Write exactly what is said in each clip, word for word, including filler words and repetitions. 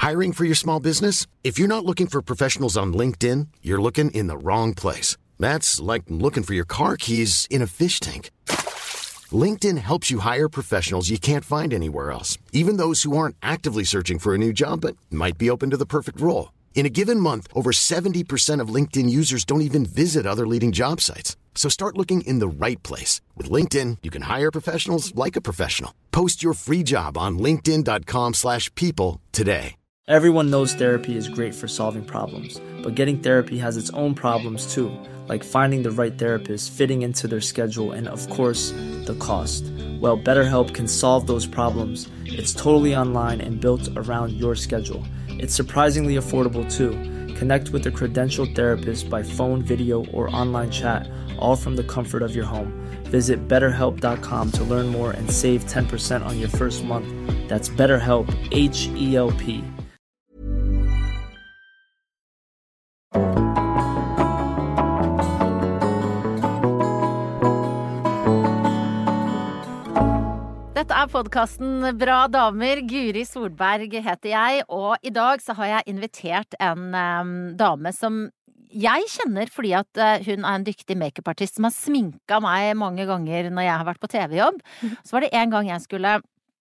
Hiring for your small business? If you're not looking for professionals on LinkedIn, you're looking in the wrong place. That's like looking for your car keys in a fish tank. LinkedIn helps you hire professionals you can't find anywhere else, even those who aren't actively searching for a new job but might be open to the perfect role. In a given month, over seventy percent of LinkedIn users don't even visit other leading job sites. So start looking in the right place. With LinkedIn, you can hire professionals like a professional. Post your free job on linkedin.com slash people today. Everyone knows therapy is great for solving problems, but getting therapy has its own problems too, like finding the right therapist, fitting into their schedule, and of course, the cost. Well, BetterHelp can solve those problems. It's totally online and built around your schedule. It's surprisingly affordable too. Connect with a credentialed therapist by phone, video, or online chat, all from the comfort of your home. Visit better help dot com to learn more and save ten percent on your first month. That's BetterHelp, H E L P. Dette er podcasten Bra Damer. Guri Solberg heter jeg, og i dag så har jeg invitert en um, dame som jeg kjenner fordi at uh, hun er en dyktig make-up-artist som har sminket meg mange ganger når jeg har vært på T V-jobb. Så var det en gang jeg skulle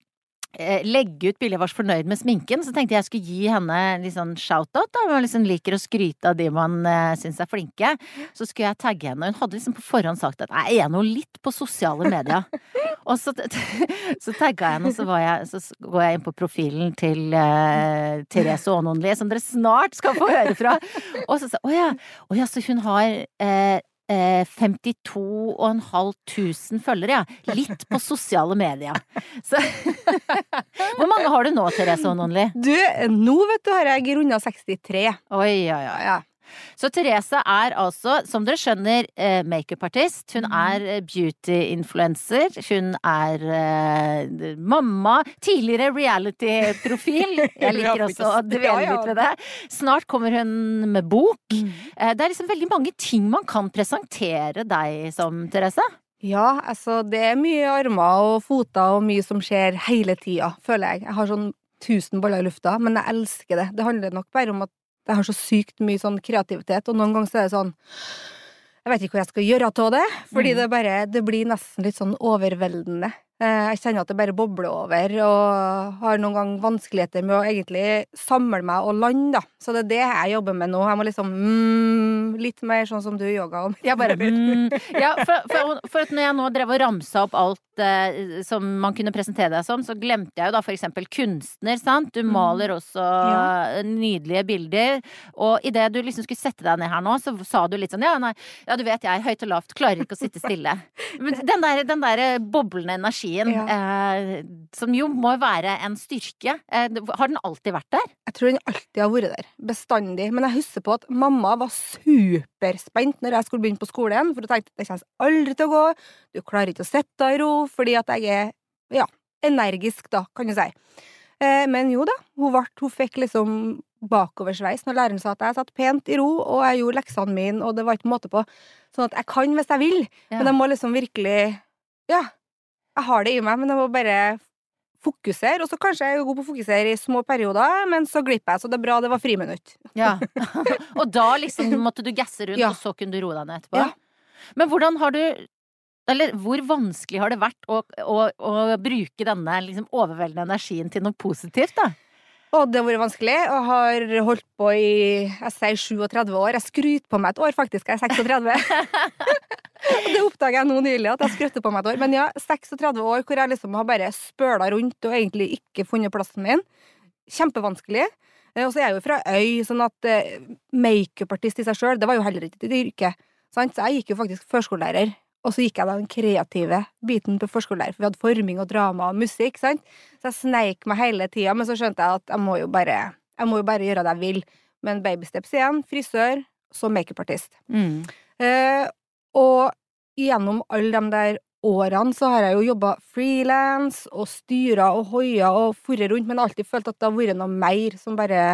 eh, legge ut bildet, jeg var så fornøyd med sminken, så tenkte jeg skulle gi henne litt sånn shout-out, da, man liksom liker å skryte av de man eh, synes er flinke. Så skulle jeg tagge henne, og hun hadde liksom på forhånd sagt at jeg er nå litt på sosiale medier. Og så, så tagget jeg henne, og så, var jeg, så går jeg inn på profilen til uh, Therese Aanonli, som dere snart skal få høre fra. Og så sa jeg, åja, åja, så hun har uh, uh, femtito og en halv tusen følgere, ja. Litt på sosiale medier. Så, hvor mange har du nå, Therese Aanonli? Du, nå vet du, har jeg rundet sekstitre. Oi, oi, oi. Ja. Så Therese er altså, som dere skjønner, eh, make-up-artist. Hun er beauty-influencer. Hun er eh, mamma. Tidligere reality-profil. Jeg liker også å dvele litt ved det. Snart kommer hun med bok. Eh, det er liksom veldig mange ting man kan presentere deg som, Therese. Ja, altså det er mye armer og foter og mye som skjer hele tida, føler jeg. Jeg har sånn tusen baller i lufta, men jeg elsker det. Det handler nok bare om at jeg har så sykt mye sånn kreativitet, og noen ganger så er det sånn, jeg vet ikke hva jeg skal gjøre til det, fordi mm. det bare, det blir nesten litt sånn overveldende. Jeg kjenner at det bare bobler over, og har noen gang vanskeligheter med å egentlig samle meg og lande, da. Så det er det jeg jobber med nå. Jeg må liksom, mm, litt mer sånn som du yoga om. Jeg bare, mm. Ja, for, for, for at når jeg nå drev og ramsa opp alt eh, som man kunne presentere deg som, så glemte jeg jo da for eksempel kunstner, sant? Du maler også ja. Nydelige bilder, og i det du liksom skulle sette deg ned her nå, så sa du litt sånn, ja, nei, ja, du vet jeg, høyt og lavt, klarer ikke å sitte stille. Men den der, den der boblende energi Ja. Eh, som jo må være en styrke. Eh, har den alltid vært der? Jeg tror den alltid har vært der, bestandig. Men jeg husker på at mamma var superspent når jeg skulle begynne på skolen, for hun tenkte at det kommer aldri til å gå, du klarer ikke å sette deg i ro, fordi at jeg er, ja, energisk da, kan du si. Eh, men jo da, hun, ble, hun fikk liksom bakoversveis når læreren sa at jeg satt pent i ro, og jeg gjorde leksene mine, og det var ikke måte på, sånn at jeg kan hvis jeg vil, ja. Men jeg må liksom virkelig, ja, jeg har det i meg, men jeg må bare fokusere, og så kanskje jeg er god på å fokusere i små perioder, men så glipper jeg, så det er bra, det var friminutt. Ja, og da liksom måtte du gasse rundt, ja. Og så kunne du roe deg ned etterpå. Ja. Men hvordan har du, eller hvor vanskelig har det vært å, å, å bruke denne liksom overveldende energien til noe positivt da? Og det har vært vanskelig, og har holdt på i, jeg sier syttisju år. Jeg skryter på meg et år, faktisk, jeg er seksogtredve. Det oppdager jeg nå nylig, at jeg skryter på meg et år. Men ja, seksogtredve år, hvor jeg liksom har bare spølet rundt, og egentlig ikke funnet plassen min. Kjempevanskelig. Og så er jeg jo fra øy, sånn at make-up-artist i seg selv, det var jo heller ikke det yrke. Sant? Så jeg gikk jo faktisk førskolelærer. Og så gikk jeg da den kreative biten på førskolelærer, for vi hadde forming og drama og musikk, sant? Så jeg sneik meg hele tiden, men så skjønte jeg at jeg må jo bare, jeg må jo bare gjøre det jeg vil. Men babysteps igjen, frisør, så make-up-artist. Mm. Eh, og gjennom alle de der årene så har jeg jo jobbet freelance, og styret og hoia og forret rundt, men alltid følt at det har vært noe mer som bare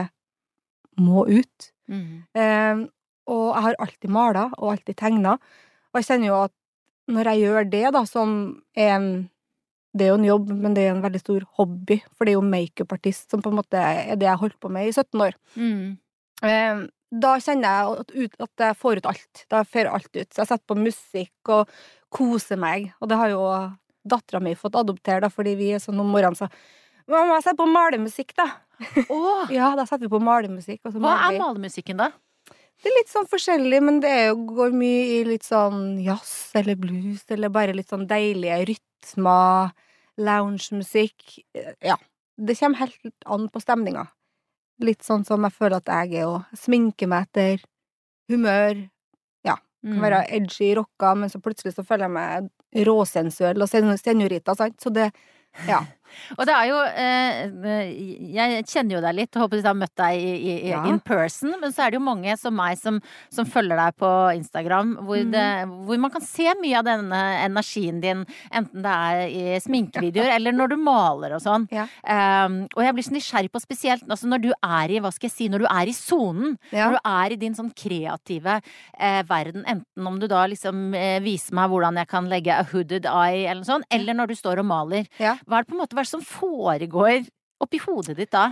må ut. Mm. Eh, og jeg har alltid malet, og alltid tegnet. Og jeg kjenner jo at når jeg gjør det da, som en det er jo en jobb, men det er en veldig stor hobby, for det er jo make-up-artist som på en måte er det jeg holdt på med i sytten år. Mm. Eh, da kjenner jeg at, ut, at jeg får ut alt. Da får alt ut. Så jeg setter på musikk og koser meg, og det har jo datteren min fått adoptere, da, fordi vi er sånn om morgenen så mamma, sett på malemusikk, da. Åh, Ja, da setter vi på malemusikk. Og så hva maler er vi. malemusikken da? Det er litt sånn forskjellig, men det er jo, går mye i litt sånn jazz eller blues, eller bare litt sånn deilige rytmer, loungemusikk. Ja, det kommer helt an på stemninga. Litt sånn som jeg føler at jeg er, og sminker meg etter humør. Ja, kan Mm. være edgy rocka, men så plutselig så føler jeg meg råsensuell og sen- seniorita, sant? Så det, ja. Og det er jo, eh, jeg kjenner jo deg litt, og håper jeg har møtt deg i, i, i Ja. in person, men så er det jo mange som meg som, som følger deg på Instagram, hvor, Mhm. det, hvor man kan se mye av denne energien din, enten det er i sminkevideoer, eller når du maler og sånn. Ja. Um, og jeg blir så nysgjerrig på spesielt, altså når du er i, hva skal jeg si, når du er i zonen, Ja. når du er i din sånn kreative eh, verden, enten om du da liksom eh, viser meg hvordan jeg kan legge a hooded eye, eller noe sånt, eller når du står og maler. Ja. Hva er det på en måte hva er det som foregår oppi hodet ditt da?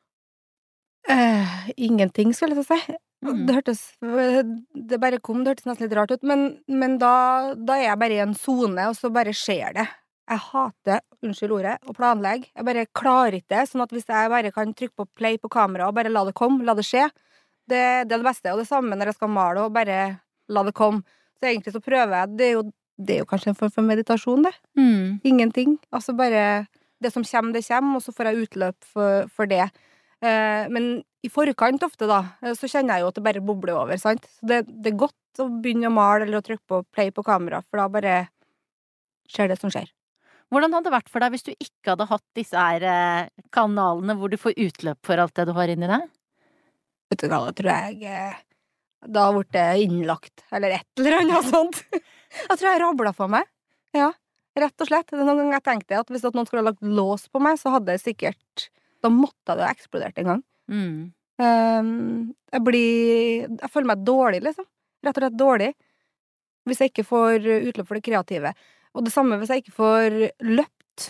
Eh, ingenting, skulle jeg til å si. Mm. Det hørtes Det bare kom, det hørtes nesten litt rart ut, men, men da, da er jeg bare i en sone, og så bare skjer det. Jeg hater, unnskyld ordet, å planlegge. Jeg bare klarer ikke det, sånn at hvis jeg bare kan trykke på play på kamera og bare la det komme, la det skje, det, det er det beste. Og det samme når jeg skal male og bare la det komme. Så egentlig så prøver jeg, det er jo, det er jo kanskje en form for meditasjon, det. Mm. Ingenting. Altså bare det som kommer, det kommer, og så får jeg utløp for, for det. Eh, men i forkant ofte, da, eh, så kjenner jeg jo at det bare bobler over, sant? Så det, det er godt å begynne å male eller å trykke på play på kamera, for da bare skjer det som skjer. Hvordan hadde det vært for deg hvis du ikke hadde hatt disse her eh, kanalene hvor du får utløp for alt det du har inni deg? Vet du hva, da tror jeg eh, da ble det innlagt, eller et eller annet sånt. Jeg tror jeg rabla for meg. Ja, rett og slett. Det er noen ganger jeg tenkte at hvis at noen skulle ha lagt lås på meg, så hadde jeg sikkert, da måtte det ha eksplodert en gang. Mm. Um, jeg blir Jeg føler meg dårlig, liksom. Rett og slett dårlig. Hvis jeg ikke får utløp for det kreative. Og det samme hvis jeg ikke får løpt,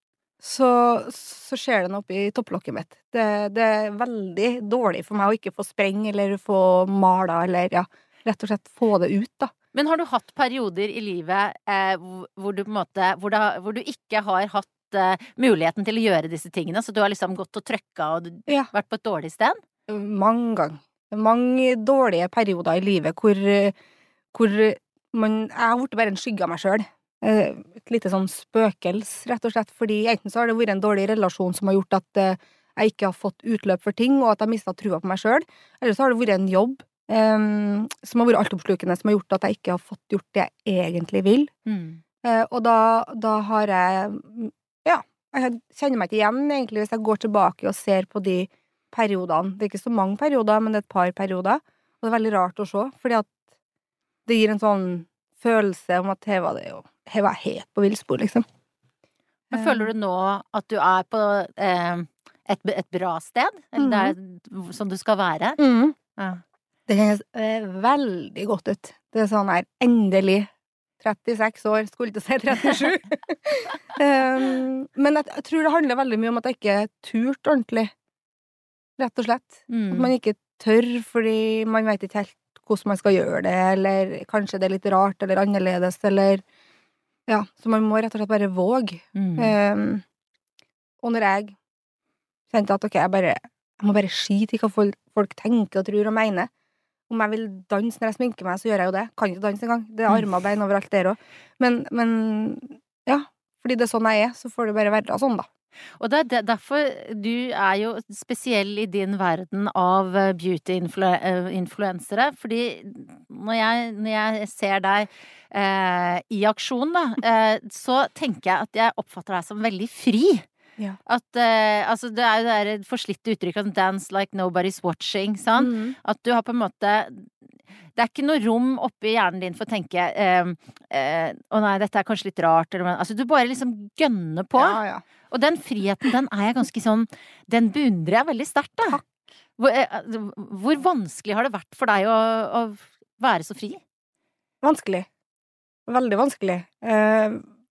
så, så skjer det noe oppi topplokket mitt. Det, det er veldig dårlig for meg å ikke få spreng eller få mala, eller ja, rett og slett få det ut, da. Men har du hatt perioder i livet eh, hvor hvor du på en måte hvor, det, har- hvor du ikke har hatt eh, muligheten til å gjøre disse tingene, så du har liksom gått og trøkka og du- Ja. vært på et dårlig sted? Mange ganger. Mange dårlige perioder i livet hvor, hvor man Jeg har blitt bare en skygge av meg sjøl. Et lite sånn spøkels, rett og slett. Fordi enten så har det vært en dårlig relasjon som har gjort at eh, jeg ikke har fått utløp for ting, og at jeg har mista trua på meg sjøl. Eller så har det vært en jobb um, som har vært altoppslukende, som har gjort at jeg ikke har fått gjort det jeg egentlig vil. Mm. Eh, og da, da har jeg Ja, jeg kjenner meg ikke igjen, egentlig, hvis jeg går tilbake og ser på de periodene. Det er ikke så mange perioder, men det er et par perioder. Og det er veldig rart å se, fordi at det gir en sånn følelse om at her var det jo Her var jeg helt på villspor, liksom. Men føler du nå at du er på eh, et, et bra sted? Eller det er som du skal være? Mm. Ja. Det kjennes eh, veldig godt ut. Det er sånn her, endelig trettiseks år, skulle ikke si trettisju. um, men jeg, jeg tror det handler veldig mye om at jeg ikke turt ordentlig. Rett og slett. Mm. At man ikke tør fordi man vet ikke helt hvordan man skal gjøre det, eller kanskje det er litt rart eller annerledes, eller ja, så man må rett og slett bare våge. Mm. Um, og når jeg kjente at ok, jeg bare jeg må bare skite i hva folk, folk tenker og tror og mener. Om jeg vil danse når jeg sminker meg, så gjør jeg jo det. Kan ikke danse engang. Det er armer og bein overalt der også. Men, men ja, fordi det er sånn jeg er, så får det bare være sånn, da. Og det er de- derfor du er jo spesiell i din verden av beauty-influensere, fordi når jeg, når jeg ser deg eh, i aksjon, da, eh, så tenker jeg at jeg oppfatter deg som veldig fri. Ja. At, eh, altså det er jo det der forslitte uttrykket 'dance like nobody's watching', sant? Mm. At du har på en måte det er ikke noe rom oppi hjernen din for å tenke eh, eh, 'Å nei, dette er kanskje litt rart', eller altså du bare liksom gønner på. Ja, ja. Og den friheten, den er jeg ganske sånn Den beundrer jeg veldig sterkt, da. Hvor, eh, hvor vanskelig har det vært for deg å, å være så fri? Vanskelig. Veldig vanskelig. Eh,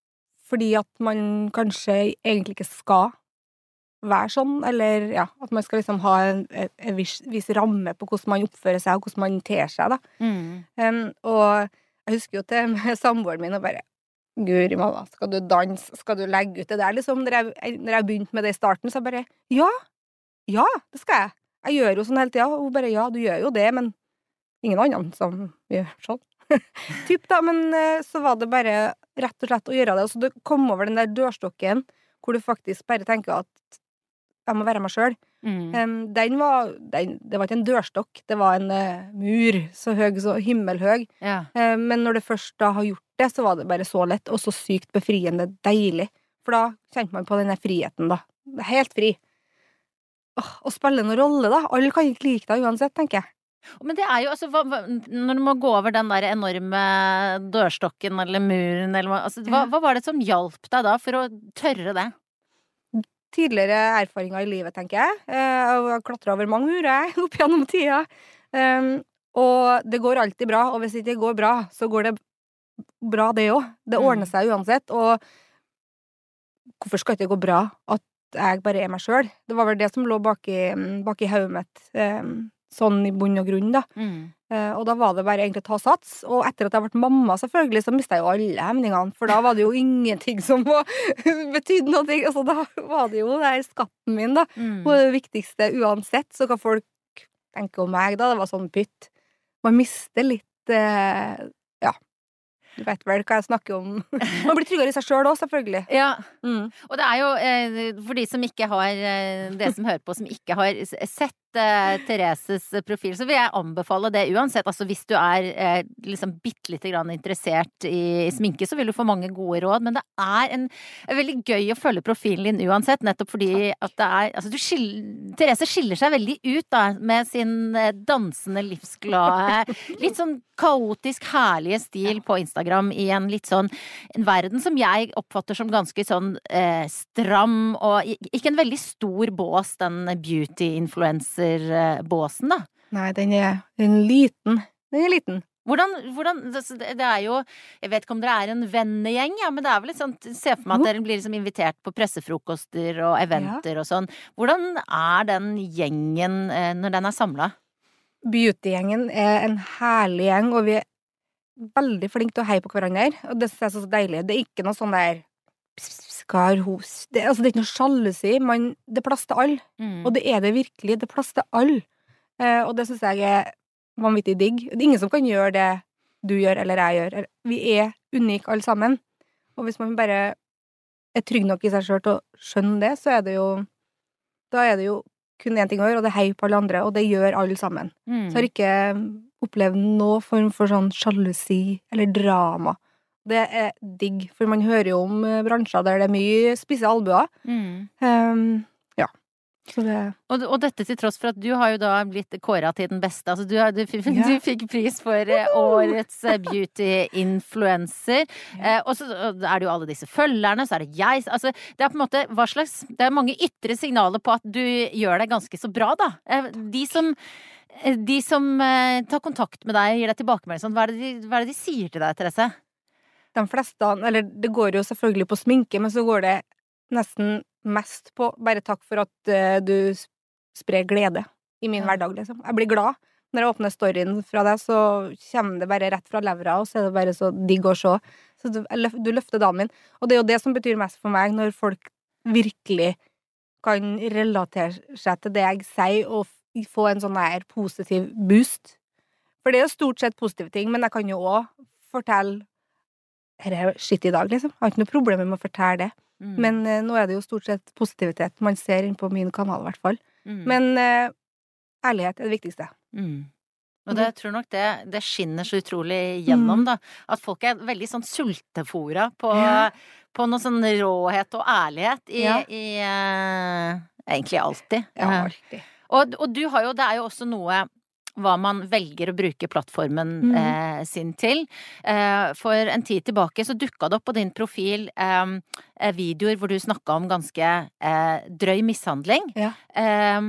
fordi at man kanskje egentlig ikke skal være sånn, eller ja, at man skal liksom ha en, en viss, viss ramme på hvordan man oppfører seg, og hvordan man ter seg, da. Mm. Um, og jeg husker jo til med samboeren min og bare, Guri malla, skal du danse, skal du legge ut det der, liksom, når jeg, når jeg begynte med det i starten, så jeg bare, ja, ja, det skal jeg. Jeg gjør jo sånn hele tiden, og hun bare, ja, du gjør jo det, men ingen annen som gjør sånn. Typ da, men så var det bare rett og slett å gjøre det, og så du kom over den der dørstokken, hvor du faktisk bare tenker at jeg må være meg selv. Mm. Um, den var, den, det var ikke en dørstokk, det var en uh, mur, så høy, så himmelhøg. Ja. Uh, men når du først da har gjort det, så var det bare så lett, og så sykt befriende deilig. For da kjente man på denne friheten, da. Det er helt fri. Åh, å spille noen rolle, da. Alle kan ikke like deg uansett, tenker jeg. Men det er jo, altså, hva, hva, når du må gå over den der enorme dørstokken eller muren, eller hva, altså, hva, Ja. hva var det som hjalp deg da for å tørre det? Tidligere erfaringer i livet, tenker jeg. Uh, jeg har klatret over mange murer opp gjennom tida. Um, og det går alltid bra, og hvis det ikke går bra, så går det bra det også. Det ordner seg uansett, og hvorfor skal det ikke gå bra at jeg bare er meg selv? Det var vel det som lå bak i, bak i hodet mitt, um, sånn i bunn og grunn, da. Mm. Uh, og da var det bare egentlig å ta sats, og etter at jeg ble mamma, selvfølgelig, så mistet jeg jo alle hemningene, for da var det jo ingenting som var, betydde noe, altså da var det jo det her skatten min, da, Mm. og det viktigste uansett, så hva folk tenker om meg, da, det var sånn pytt. Man mister litt, uh, ja, du vet vel hva jeg snakker om. Man blir tryggere i seg selv også, selvfølgelig. Ja, Mm. og det er jo, eh, for de som ikke har, eh, det som hører på, som ikke har s- sett eh, Thereses profil, så vil jeg anbefale det uansett. Altså hvis du er eh, liksom bitte lite grann interessert i sminke, så vil du få mange gode råd, men det er en, er veldig gøy å følge profilen din uansett, nettopp fordi at det er, altså du skiller, Therese skiller seg veldig ut da, med sin eh, dansende, livsglade, litt sånn kaotisk, herlige stil på Instagram i en litt sånn, en verden som jeg oppfatter som ganske sånn eh, stram, og i- ikke en veldig stor bås, den beauty-influencer-båsen da. Nei, den er en liten, den er liten. Hvordan, hvordan, det det er jo, jeg vet ikke om dere er en vennegjeng, ja, men det er vel litt sånn, se for meg at dere blir liksom invitert på pressefrokoster og eventer og sånn. Hvordan er den gjengen eh, når den er samlet? Beauty-gjengen er en herlig gjeng, og vi er veldig flinke til å heie på hverandre, og det synes jeg er så deilig. Det er ikke noe sånn der skar hos. Det, altså, det er ikke noe sjalusi, man, det er plass til alle, Mm. og det er det virkelig, det er plass til alle. Eh, og det synes jeg er vanvittig digg. Det er ingen som kan gjøre det du gjør, eller jeg gjør. Vi er unike alle sammen, og hvis man bare er trygg nok i seg selv til å skjønne det, så er det jo, da er det jo kun en ting å gjøre, og det er hei på alle andre, og det gjør alle sammen. Mm. Så jeg har ikke opplevd noe form for sånn sjalusi eller drama. Det er digg, for man hører jo om eh, bransjer der det er mye spisse albuer. Mm. Um, ja. Så det Og, og dette til tross for at du har jo da blitt kåret til den beste, altså du, har- du, f- Ja. du fikk pris for eh, årets eh, beauty-influencer, eh, og så er det jo alle disse følgerne, så er det jeg, altså det er på en måte, hva slags, det er mange ytre signaler på at du gjør det ganske så bra da. Eh, De som, eh, de som eh, tar kontakt med deg, gir deg tilbakemelding, sånn, hva er det de, hva er det de sier til deg, Therese? de fleste, eller det går jo selvfølgelig på sminke, men så går det nesten mest på bare takk for at eh, du s- sprer glede i min Ja. hverdag, liksom. Jeg blir glad. Når jeg åpner storyen fra deg, så kommer det bare rett fra levra, og så er det bare så digg å se. Så du, jeg løf- du løfter dagen min. Og det er jo det som betyr mest for meg, når folk virkelig kan relatere seg til det jeg sier, og f- få en sånn her positiv boost. For det er jo stort sett positive ting, men jeg kan jo også fortelle her er shit i dag, liksom. Jeg har ikke noe problem med å fortelle det. Mm. Men eh, nå er det jo stort sett positivitet man ser inn på min kanal, i hvert fall. Mm. Men eh, ærlighet er det viktigste. Mm. Og det jeg tror nok det, det skinner så utrolig gjennom, Mm. da. At folk er veldig sånn sultefora på, Ja. på noe sånn råhet og ærlighet i, Ja. i eh, egentlig alltid. Ja, Eh, alltid. og, og du har jo, det er jo også noe hva man velger å bruke plattformen Mm. eh, sin til. Eh, for en tid tilbake så dukka det opp på din profil eh, eh, videoer hvor du snakka om ganske eh, drøy mishandling. Ja. Eh,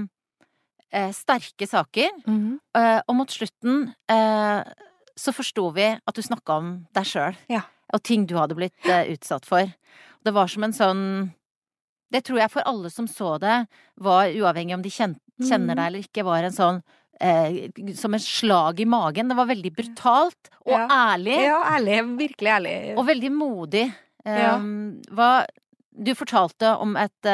eh, sterke saker. Mhm. Eh, og mot slutten eh, så forsto vi at du snakka om deg sjøl. Ja. Og ting du hadde blitt eh, utsatt for. det var som en sånn Det tror jeg for alle som så det, var uavhengig om de kjen, kjenner deg eller ikke, var en sånn eh, som en slag i magen. Det var veldig brutalt og Ja. ærlig. Ja, ærlig. Virkelig ærlig. Og veldig modig. Ja. Um, hva, du fortalte om et,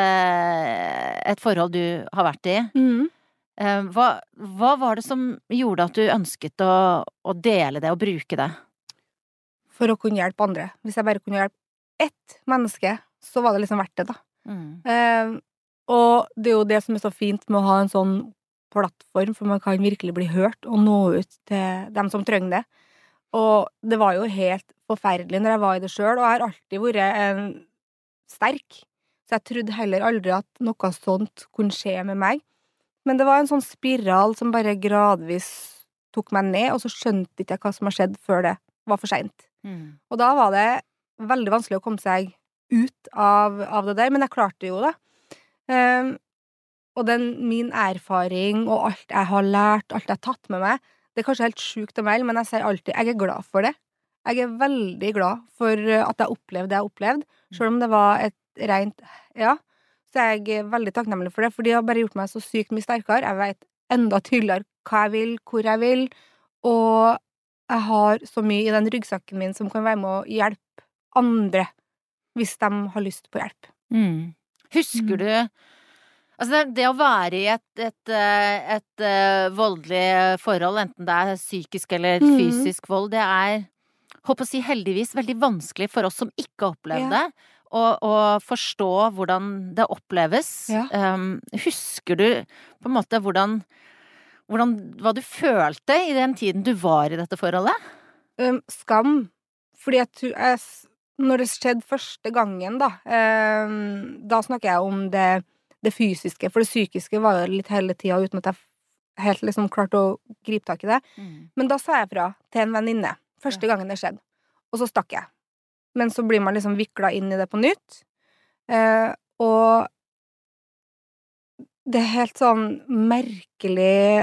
eh, et forhold du har vært i. Mhm. Um, hva, hva var det som gjorde at du ønsket å, å dele det og bruke det? For å kunne hjelpe andre. Hvis jeg bare kunne hjelpe ett menneske, så var det liksom verdt det, da. Mm. Eh, og det er jo det som er så fint med å ha en sånn plattform, for man kan virkelig bli hørt og nå ut til dem som trenger det. Og det var jo helt forferdelig når jeg var i det selv, og jeg har alltid vært en sterk, så jeg trodde heller aldri at noe sånt kunne skje med meg. Men det var en sånn spiral som bare gradvis tok meg ned, og så skjønte ikke jeg hva som har skjedd før det var for sent. Mm. Og da var det veldig vanskelig å komme seg ut av, av det der, men jeg klarte jo det. Um, og den, min erfaring og alt jeg har lært, alt jeg har tatt med meg, det er kanskje helt sjukt å melde, men jeg sier alltid, jeg er glad for det. Jeg er veldig glad for at jeg opplevde det jeg opplevde, selv om det var et rent, ja, så jeg er veldig takknemlig for det, for de har bare gjort meg så sykt mye sterkere. Jeg vet enda tydeligere hva jeg vil, hvor jeg vil, og jeg har så mye i den ryggsakken min som kan være med å hjelpe andre hvis de har lyst på hjelp. Mm. Husker Mm. du Altså det, det å være i et, et, eh, et, eh, voldelig forhold, enten det er psykisk eller Mm. fysisk vold, det er, håper å si heldigvis, veldig vanskelig for oss som ikke har opplevd Ja. det, å, å forstå hvordan det oppleves. Ja. Um, husker du på en måte hvordan, hvordan, hva du følte i den tiden du var i dette forholdet? Um, skam, fordi jeg tror jeg, s- når det skjedde første gangen da, um, da snakker jeg om det, det fysiske, for det psykiske var jo litt hele tiden uten at jeg f- helt liksom klarte å gripe tak i det. Men da sa jeg fra til en venninne, første gangen det skjedde, og så stakk jeg. Men så blir man liksom viklet inn i det på nytt, eh, og det er helt sånn merkelig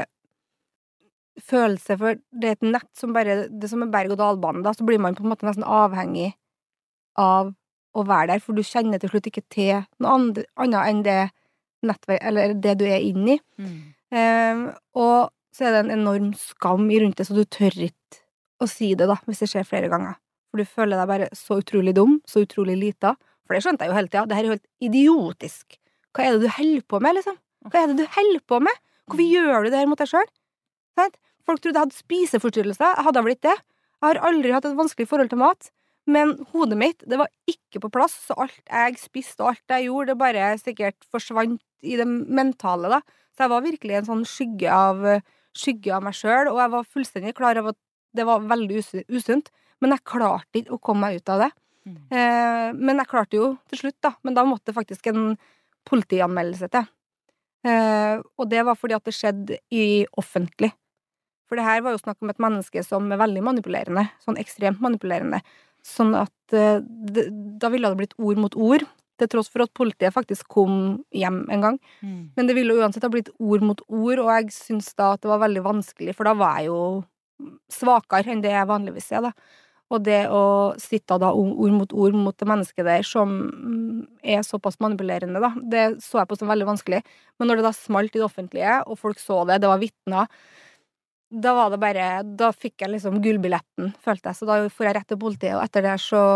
følelse, for det er et nett som bare, det er som en berg-og-dal-bane, da, så blir man på en måte nesten avhengig av å være der, for du kjenner til slutt ikke til noe andre, annet enn det nettverk, eller det du er inne i. Mm. Um, og så er det en enorm skam i rundt det, så du tør ikke å si det da, hvis det skjer flere ganger. For du føler deg bare så utrolig dum, så utrolig lita. For det skjønte jeg jo hele tida, det her er jo helt idiotisk. Hva er det du holder på med, liksom? Hva er det du holder på med? Hvorfor gjør du det her mot deg selv? Sant? Folk trodde jeg hadde spiseforstyrrelser, jeg hadde vel ikke det. Jeg har aldri hatt et vanskelig forhold til mat. Men hodet mitt, det var ikke på plass, så alt jeg spiste og alt jeg gjorde, det bare sikkert forsvant i det mentale, da. Så jeg var virkelig en sånn skygge av, skygge av meg selv, og jeg var fullstendig klar over at det var veldig us usunt, men jeg klarte ikke å komme meg ut av det. Mm. Eh, men jeg klarte jo til slutt, da. Men da måtte det faktisk en politianmeldelse til. Eh, og det var fordi at det skjedde i offentlig. For det her var jo snakk om et menneske som er veldig manipulerende, sånn ekstremt manipulerende. Sånn at eh, det, da ville det blitt ord mot ord, til tross for at politiet faktisk kom hjem en gang. Mm. Men det ville jo uansett ha blitt ord mot ord, og jeg syns da at det var veldig vanskelig, for da var jeg jo svakere enn det jeg vanligvis er, da. Og det å sitte da ord mot ord mot det mennesket der som er såpass manipulerende, da, det så jeg på som veldig vanskelig. Men når det da smalt i det offentlige, og folk så det, det var vitner, da var det bare, da fikk jeg liksom gullbilletten, følte jeg. Så da får jeg rett til politiet, og etter det så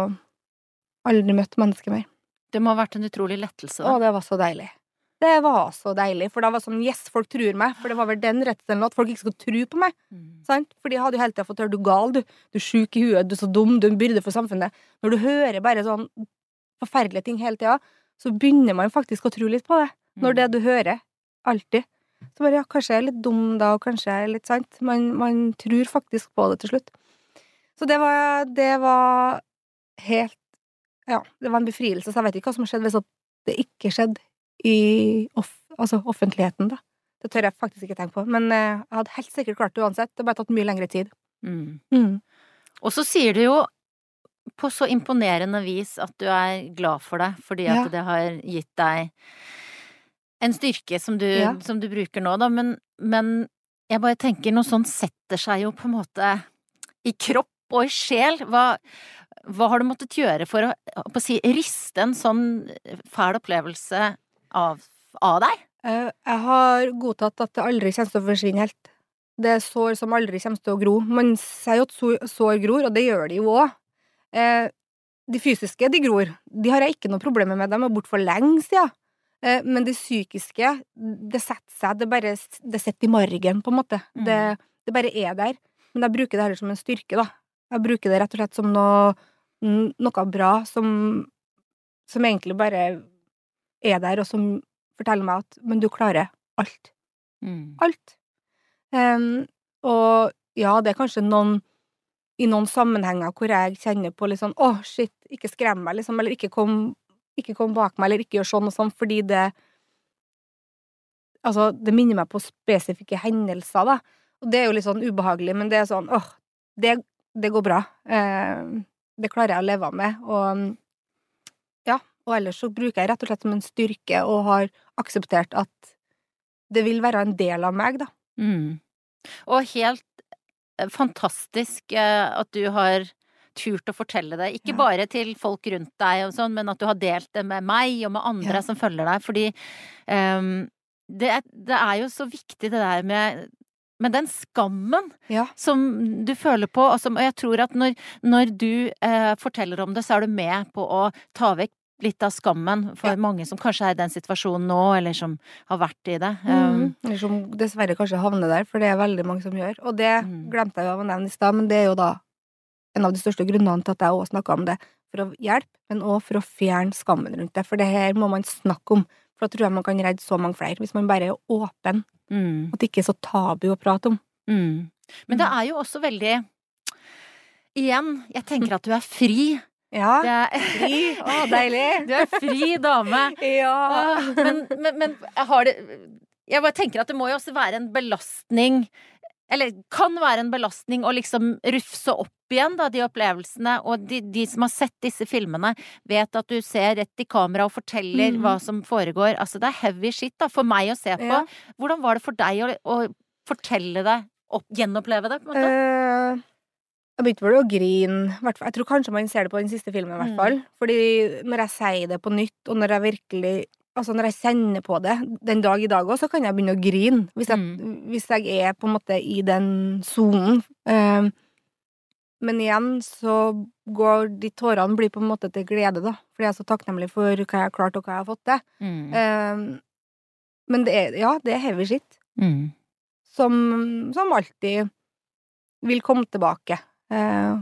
aldri møtt mennesker mer. Det må ha vært en utrolig lettelse, da. Å, det var så deilig. Det var så deilig, for da var det sånn, yes, folk tror meg, for det var vel den retten at folk ikke skulle tro på meg, Mm. sant? For de hadde jo hele tiden fått høre, du er gal, du, du er syk i huet, du er så dum, du er en byrde for samfunnet. Når du hører bare sånn forferdelige ting hele tiden, så begynner man faktisk å tro litt på det, når det du hører, alltid. Så bare, ja, kanskje jeg er litt dum da, og kanskje jeg er litt sant. Man, man tror faktisk på det til slutt. Så det var, det var helt, ja, det var en befrielse, så jeg vet ikke hva som skjedde hvis det ikke skjedde i off, altså offentligheten, da. Det tør jeg faktisk ikke tenke på, men eh, jeg hadde helt sikkert klart det uansett. Det har bare tatt mye lengre tid. Mm. Mm. Og så sier du jo på så imponerende vis at du er glad for det, fordi at Ja. det har gitt deg en styrke som du, Ja. som du bruker nå, da. Men, men jeg bare tenker, noe sånt setter seg jo på en måte i kropp og i sjel. Hva, hva har du måttet gjøre for å, å si, riste en sånn fæl opplevelse av, av deg? Eh, Jeg har godtatt at det aldri kommer til å forsvinne helt. Det er sår som aldri kommer til å gro. Man sier jo at sår- sår gror, og det gjør de jo også. Eh, De fysiske, de gror. De har jeg ikke noe problemer med. De er bort for lenge siden. Eh, Men det psykiske, det setter seg, det bare, det sitter i margen, på en måte. Mm. Det, det bare er der. Men jeg bruker det heller som en styrke, da. Jeg bruker det rett og slett som noe, noe bra, som, som egentlig bare er der, og som forteller meg at, men du klarer alt. Mm. Alt. Em, og ja, det er kanskje noen, i noen sammenhenger hvor jeg kjenner på litt sånn, åh, shit, ikke skrem meg, liksom, eller ikke kom, ikke kom bak meg, eller ikke gjør sånn og sånn, fordi det, altså, det minner meg på spesifikke hendelser, da. Og det er jo litt sånn ubehagelig, men det er sånn, åh, det, det går bra. Eh, det klarer jeg å leve med, og ja, og ellers så bruker jeg rett og slett som en styrke, og har akseptert at det vil være en del av meg, da. Mm. Og helt eh, fantastisk eh, at du har turt å fortelle det, ikke Ja. bare til folk rundt deg og sånn, men at du har delt det med meg og med andre Ja. som følger deg, fordi ehm, det, er- det er jo så viktig det der med, med den skammen Ja. som du føler på, og, som, og jeg tror at når, når du eh, forteller om det, så er du med på å ta vekk litt av skammen for Ja. mange som kanskje er i den situasjonen nå, eller som har vært i det. Mm. Um, Eller som dessverre kanskje havner der, for det er veldig mange som gjør. Og det Mm. glemte jeg jo å nevne i stad, men det er jo da en av de største grunnene til at jeg også snakket om det, for å hjelpe, men også for å fjerne skammen rundt det. For det her må man snakke om, for da tror jeg man kan redde så mange flere, hvis man bare er åpen, mm. at det ikke er så tabu å prate om. Mm. Men det er jo også veldig Igjen, jeg tenker at du er fri. Ja, Det er, fri, å deilig. du er fri dame. Ja. Ah, Men, men, men jeg har det Jeg bare tenker at det må jo også være en belastning, eller kan være en belastning å liksom rufse opp igjen da, de opplevelsene, og de, de som har sett disse filmene, vet at du ser rett i kamera og forteller Mhm. hva som foregår. Altså, det er heavy shit da, for meg å se på. Ja. Hvordan var det for deg å, å fortelle det, opp, gjenoppleve det, på en måte? Eh, jeg begynte vel å grine, hvert fall. Jeg tror kanskje man ser det på den siste filmen, i hvert Mm. fall. Fordi når jeg sier det på nytt, og når jeg virkelig, altså når jeg kjenner på det, den dag i dag også, så kan jeg begynne å grine, hvis jeg, hvis jeg er på en måte i den zonen. Eh, men igjen så går de tårene blir på en måte til glede, da. Fordi jeg er så takknemlig for hva jeg har klart, og hva jeg har fått til. Mm. Eh, men det er, ja, det er heavy shit. Mm. Som, som alltid vil komme tilbake. Eh,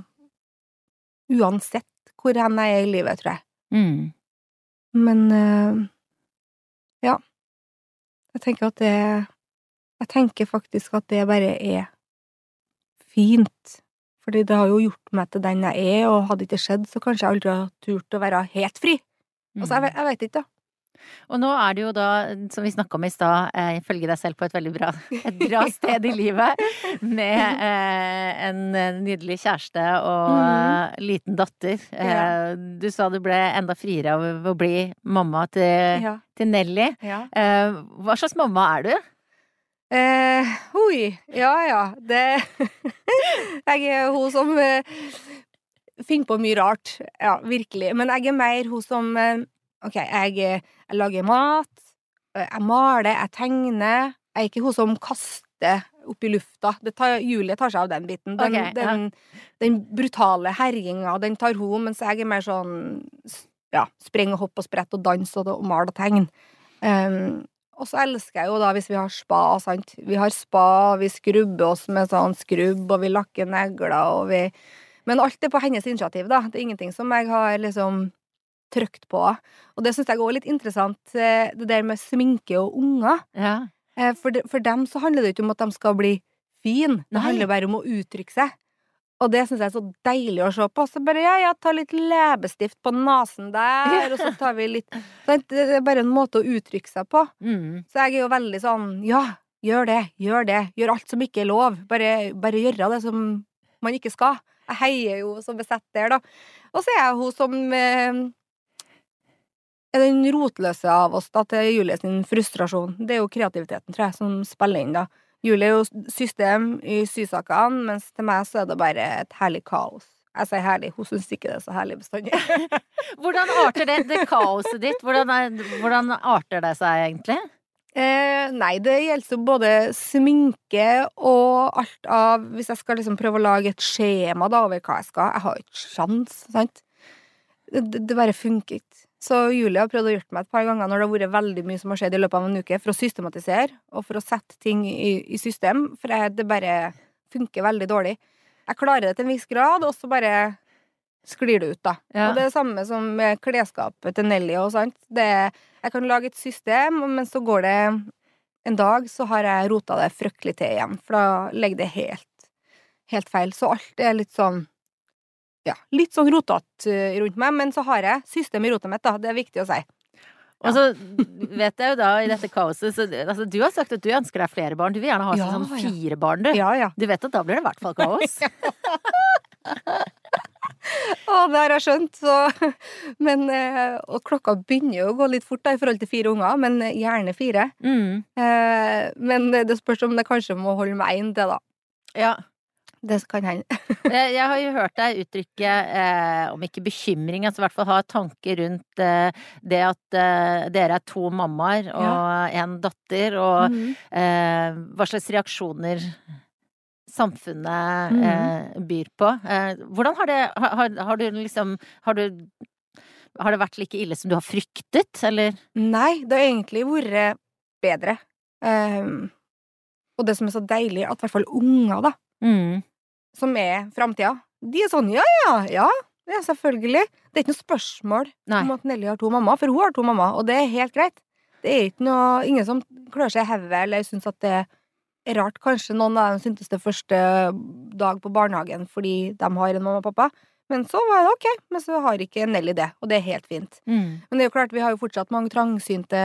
uansett hvor hen jeg er i livet, tror jeg. Mm. Men eh, ja. Jeg tenker at det Jeg tenker faktisk at det bare er fint. Fordi det har jo gjort meg til den jeg er, og hadde ikke skjedd, så kanskje jeg aldri har turt å være helt fri. Altså, jeg, vet- jeg vet ikke, da. Og nå er det jo da, som vi snakket om i stad, eh, ifølge deg selv på et veldig bra, et bra sted i livet, med eh, en nydelig kjæreste og Mhm. eh, liten datter. Eh, Ja. Du sa du ble enda friere av å bli mamma til, Ja. til Nelly. Ja. Eh, hva slags mamma er du? Eh, oi, ja, ja, det Jeg er hun som eh, finner på mye rart, ja, virkelig. Men jeg er mer hun som eh, ok, jeg, eh, jeg lager mat, eh, jeg maler, jeg tegner. Jeg er ikke hun som kaster opp i lufta. Det tar, Julie tar seg av den biten. Den, Ok, ja. den, den brutale herjinga, den tar hun, mens jeg er mer sånn s- ja, spreng og hopp og sprett og dans og, og mal og tegn. Um, og så elsker jeg jo da hvis vi har spa, sant. Vi har spa, vi skrubber oss med sånn skrubb, og vi lakker negler, og vi Men alt er på hennes initiativ, da. Det er ingenting som jeg har liksom trykt på. Og det synes jeg også er litt interessant, eh, det der med sminke og unger. Ja. Eh, For, de, for dem så handler det ikke om at de skal bli fin. Det Nei. handler bare om å uttrykke seg. Og det synes jeg er så deilig å se på. Så bare, ja, ja, ta litt leppestift på nasen der, og så tar vi litt sant? Det er bare en måte å uttrykke seg på. Mm. Så jeg er jo veldig sånn, ja, gjør det, gjør det. Gjør alt som ikke er lov. Bare, bare gjøre det som man ikke skal. Jeg heier jo så besett der, da. Og så er jeg hun som eh, er den rotløse av oss, da, til Julie sin frustrasjon. Det er jo kreativiteten, tror jeg, som spiller inn, da. Julie er jo system i sysakene, mens til meg så er det bare et herlig kaos. Jeg sier herlig, hun synes ikke det er så herlig bestandig. Hvordan arter det, det kaoset ditt? Hvordan, er, hvordan arter det seg egentlig? Eh, nei, det gjelder jo både sminke og alt av, hvis jeg skal liksom prøve å lage et skjema da over hva jeg skal, jeg har ikke sjans, sant? Det, det bare funker ikke. Så Julie har prøvd å gjøre meg et par ganger når det har vært veldig mye som har skjedd i løpet av en uke, for å systematisere og for å sette ting i, i system, for jeg, det bare funker veldig dårlig. Jeg klarer det til en viss grad, og så bare sklir det ut, da. Ja. Og det er det samme som med klesskapet til Nelly og sånt. Det, jeg kan lage et system, men så går det en dag, så har jeg rotet det fryktelig til igjen, for da legger det helt, helt feil. Så alt er litt sånn, ja, litt sånn rotet rundt meg, men så har jeg system i rotet mitt, da. Det er viktig å si. Og så vet jeg jo da, i dette kaoset, så, altså, du har sagt at du ønsker deg flere barn. Du vil gjerne ha ja, sånn ja. fire barn, du. Ja, ja. Du vet at da blir det i hvert fall kaos. Å, det har jeg skjønt, så men, og klokka begynner jo å gå litt fort da, i forhold til fire unger, men gjerne fire. Mm. Eh, men det spørs om det kanskje må holde med en til, da. Ja. Det kan hende. Jeg har jo hørt deg uttrykke, eh, om ikke bekymring, altså i hvert fall ha tanker rundt eh, det at eh, dere er to mammaer og ja. en datter, og mm. eh, hva slags reaksjoner samfunnet mm. eh, byr på. Eh, hvordan har det, har, har du liksom, har du, har det vært like ille som du har fryktet, eller? Nei, det har egentlig vært bedre. Um, og det som er så deilig, at i hvert fall unger da, mm. som er fremtida, de er sånn, ja, ja, ja, ja, selvfølgelig. Det er ikke noe spørsmål Nei. om at Nelly har to mamma, for hun har to mamma, og det er helt greit. Det er ikke noe, ingen som klør seg i hodet, eller synes at det er rart. Kanskje noen av dem syntes det første dag på barnehagen, fordi de har en mamma og pappa, men så var det ok, men så har ikke Nelly det, og det er helt fint. Mm. Men det er jo klart, vi har jo fortsatt mange trangsynte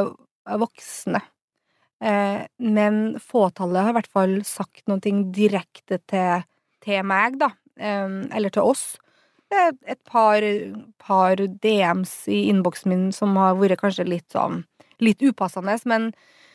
voksne, eh, men fåtallet har i hvert fall sagt noen ting direkte til til meg, da, eller til oss. Det er et par, par D Ms i innboksen min som har vært kanskje litt sånn, litt upassende, men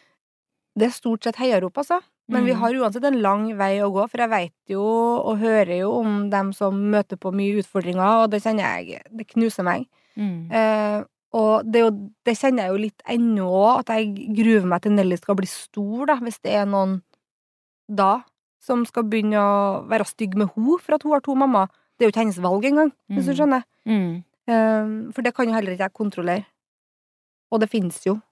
det er stort sett heiarop, altså. Men mm. vi har uansett en lang vei å gå, for jeg vet jo, og hører jo om dem som møter på mye utfordringer, og det kjenner jeg, det knuser meg. Mm. Eh, og det, jo, det kjenner jeg jo litt ennå, at jeg gruver meg til Nelly skal bli stor, da, hvis det er noen da, som skal begynne å være stygg med ho for at hun har to mamma. Det er jo ikke hennes valg engang, mm. hvis du skjønner. Mm. Um, for det kan jo heller ikke jeg kontrollere. Og det finnes jo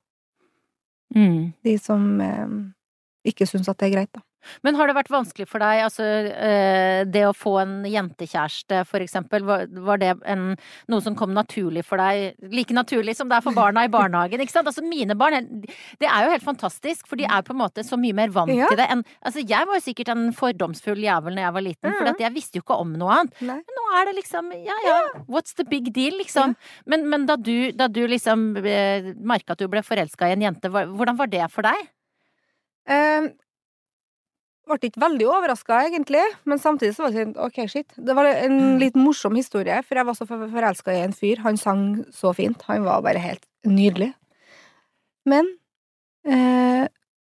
mm. de som um, ikke synes at det er greit, da. Men har det vært vanskelig for deg, altså det å få en jentekjæreste for eksempel, var, var det en, noe som kom naturlig for deg, like naturlig som det er for barna i barnehagen, ikke sant? Altså mine barn, det er jo helt fantastisk, for de er på en måte så mye mer vant ja. til det enn, altså jeg var jo sikkert en fordomsfull jævel når jeg var liten, mm. for jeg visste jo ikke om noe annet. Nei. Men nå er det liksom, ja ja, what's the big deal, liksom? Ja. Men, men da, du, da du liksom eh, merket at du ble forelsket i en jente, hvordan var det for deg? Um ble ikke veldig overrasket egentlig, men samtidig så var det sånn, ok, shit. Det var en litt morsom historie, for jeg var så forelsket i en fyr. Han sang så fint. Han var bare helt nydelig. Men eh,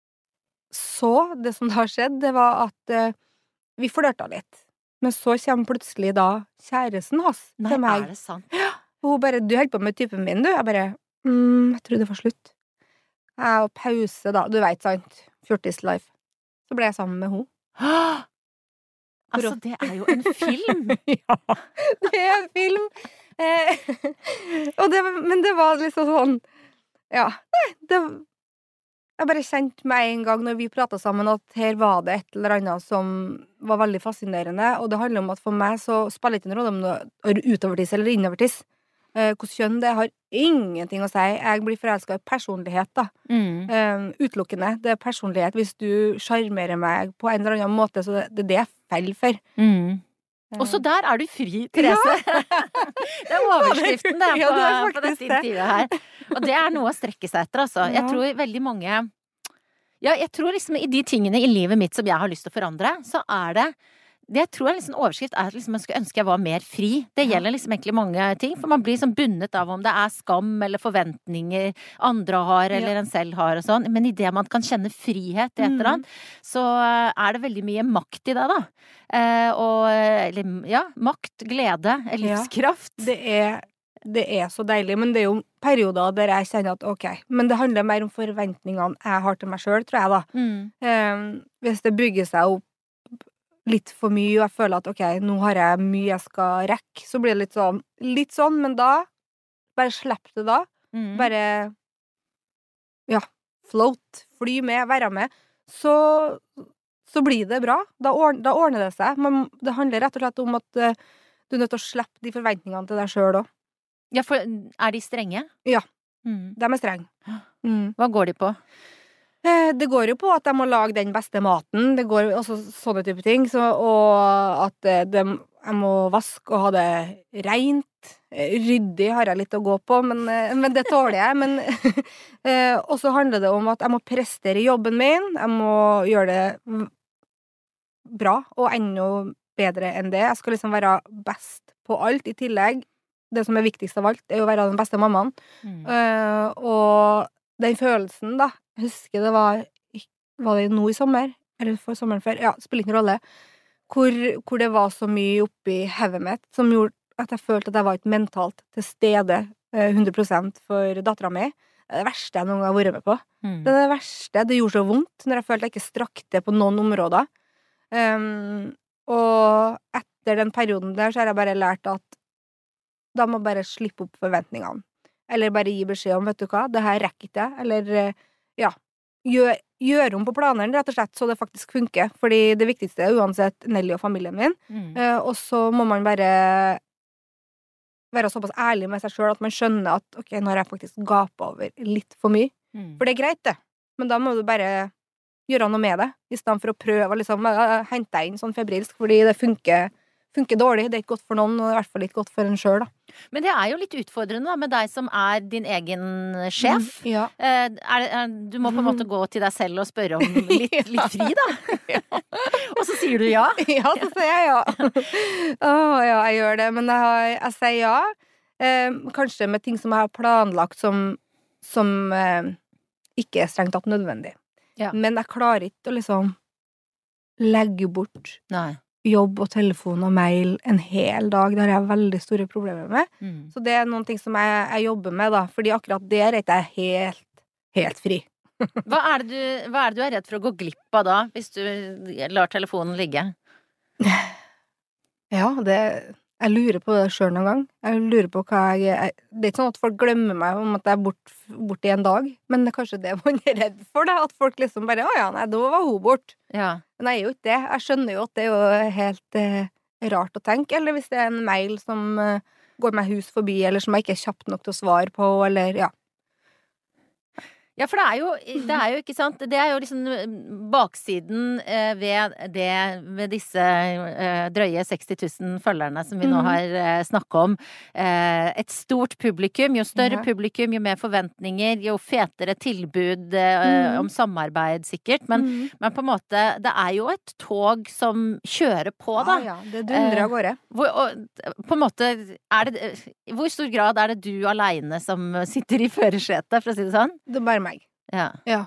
så, det som da har skjedd, det var at eh, vi flørta litt. Men så kommer plutselig da kjæresten hans Nei, til meg. Er det sant? Ja. Og hun bare, du holdt på med typen min, du. Jeg bare, mm, jeg tror det var slutt. Jeg og pause da, du vet sant, fjortis life. Så ble jeg sammen med henne. Altså, det er jo en film! Ja, det er en film! Eh, og det, men det var liksom sånn, ja, nei, det, jeg bare kjente meg en gang når vi pratet sammen at her var det et eller annet som var veldig fascinerende, og det handler om at for meg så spiller ikke en rolle om det er utovertiss eller innovertiss. Eh, hvordan kjønn det har ingenting å si. Jeg blir forelsket i personlighet da. Mm. Eh, utelukkende. Det er personlighet. Hvis du sjarmerer meg på en eller annen måte, så det, det er det jeg feller for. Mm. Eh. Og så der er du fri, Therese. Ja. Det er overskriften det, ja, på, det er på dette intervjuet her. Og det er noe å strekke seg etter, altså. Ja. Jeg tror veldig mange... Ja, jeg tror liksom i de tingene i livet mitt som jeg har lyst til å forandre, så er det det tror jeg liksom overskrift er at liksom, man skulle ønske jeg var mer fri. Det gjelder liksom egentlig mange ting, for man blir sånn bundet av om det er skam eller forventninger andre har eller Ja. en selv har og sånn. Men i det man kan kjenne frihet i et eller annet, så er det veldig mye makt i det da. Eh, og, eller, ja, makt, glede, livskraft. Det er, det er så deilig, men det er jo perioder der jeg kjenner at ok, men det handler mer om forventningene jeg har til meg selv, tror jeg da. Mm. Eh, hvis det bygger seg opp litt for mye, og jeg føler at ok, nå har jeg mye jeg skal rekke, så blir det litt sånn, litt sånn, men da, bare slipp det da. Mm. Bare, ja, float, fly med, være med, så, så blir det bra. Da, ordner, da ordner det seg. Men det handler rett og slett om at uh, du er nødt til å slippe de forventningene til deg selv også. Ja, for er de strenge? Ja, Mm. de er streng. Mm. Hva går de på? Eh, Det går jo på at jeg må lage den beste maten, det går også sånne type ting, så, og at eh, det, jeg må vaske og ha det rent. Eh, Ryddig har jeg litt å gå på, men, eh, men det tåler jeg. Men, eh, og så handler det om at jeg må prestere i jobben min, jeg må gjøre det v- bra, og enda bedre enn det. Jeg skal liksom være best på alt i tillegg. Det som er viktigst av alt, er å være den beste mammaen. Mm. Eh, og den følelsen, da, jeg husker det var Var det nå i sommer? Eller for sommeren før? Ja, spiller ingen rolle. Hvor, hvor det var så mye oppi hodet mitt som gjorde at jeg følte at jeg var ikke mentalt til stede eh, hundre prosent for dattera mi. Det er det verste jeg noen gang har vært med på. Mm. Det er det verste. Det gjorde så vondt når jeg følte jeg ikke strakk det på noen områder. Um, og etter den perioden der så har jeg bare lært at da må jeg bare slippe opp forventningene. Eller bare gi beskjed om, vet du hva, det her rekker ikke jeg. Eller, eh, ja, gjør, gjør om på planene, rett og slett, så det faktisk funker. Fordi det viktigste er uansett Nelly og familien min. Mm. Eh, og så må man bare være såpass ærlig med seg selv at man skjønner at ok, nå har jeg faktisk gapet over litt for mye. Mm. For det er greit det, men da må du bare gjøre noe med det, i stedet for å prøve å liksom, uh, hente deg inn sånn febrilsk, fordi det funker, funker dårlig. Det er ikke godt for noen, og det er i hvert fall ikke godt for en selv, da. Men det er jo litt utfordrende da, med deg som er din egen sjef. Mm, ja. Eh, er det, er, du må på en måte gå til deg selv og spørre om litt, litt fri, da. Og så sier du ja. Ja, så sier jeg ja. Åh, ja, jeg gjør det, men jeg, har, jeg sier ja. Eh, kanskje med ting som jeg har planlagt som, som eh, ikke er strengt tatt nødvendig. Ja. Men jeg klarer ikke å liksom legge bort Nei. jobb og telefon og mail en hel dag. Det har jeg veldig store problemer med. Mm. Så det er noen ting som jeg, jeg jobber med, da. Fordi akkurat der er ikke jeg helt, helt fri. Hva er, det du, hva er det du er redd for å gå glipp av da, hvis du lar telefonen ligge? Ja, det jeg lurer på det selv noen gang. Jeg lurer på hva jeg, jeg Det er ikke sånn at folk glemmer meg om at jeg er bort, bort i en dag, men det er kanskje det man er redd for, da. At folk liksom bare 'Å ja, nei, da var hun bort'. Ja. Men jeg er jo ikke det. Jeg skjønner jo at det er jo helt eh, rart å tenke. Eller hvis det er en mail som eh, går meg hus forbi, eller som jeg ikke er kjapt nok til å svare på, eller ja. Ja, for det er jo, det er jo ikke sant, det er jo liksom baksiden eh, ved det, ved disse eh, drøye seksti tusen følgerne som vi nå Mhm. har eh, snakket om. Eh, et stort publikum, jo større Ja. publikum, jo mer forventninger, jo fetere tilbud eh, Mhm. om samarbeid sikkert, men, Mm. men på en måte, det er jo et tog som kjører på da. Ja, ja, det dundrer av gårde. Hvor, og, på en måte, er det, i hvor stor grad er det du alene som sitter i førersetet, for å si det sånn? Det er bare meg. Ja. Ja.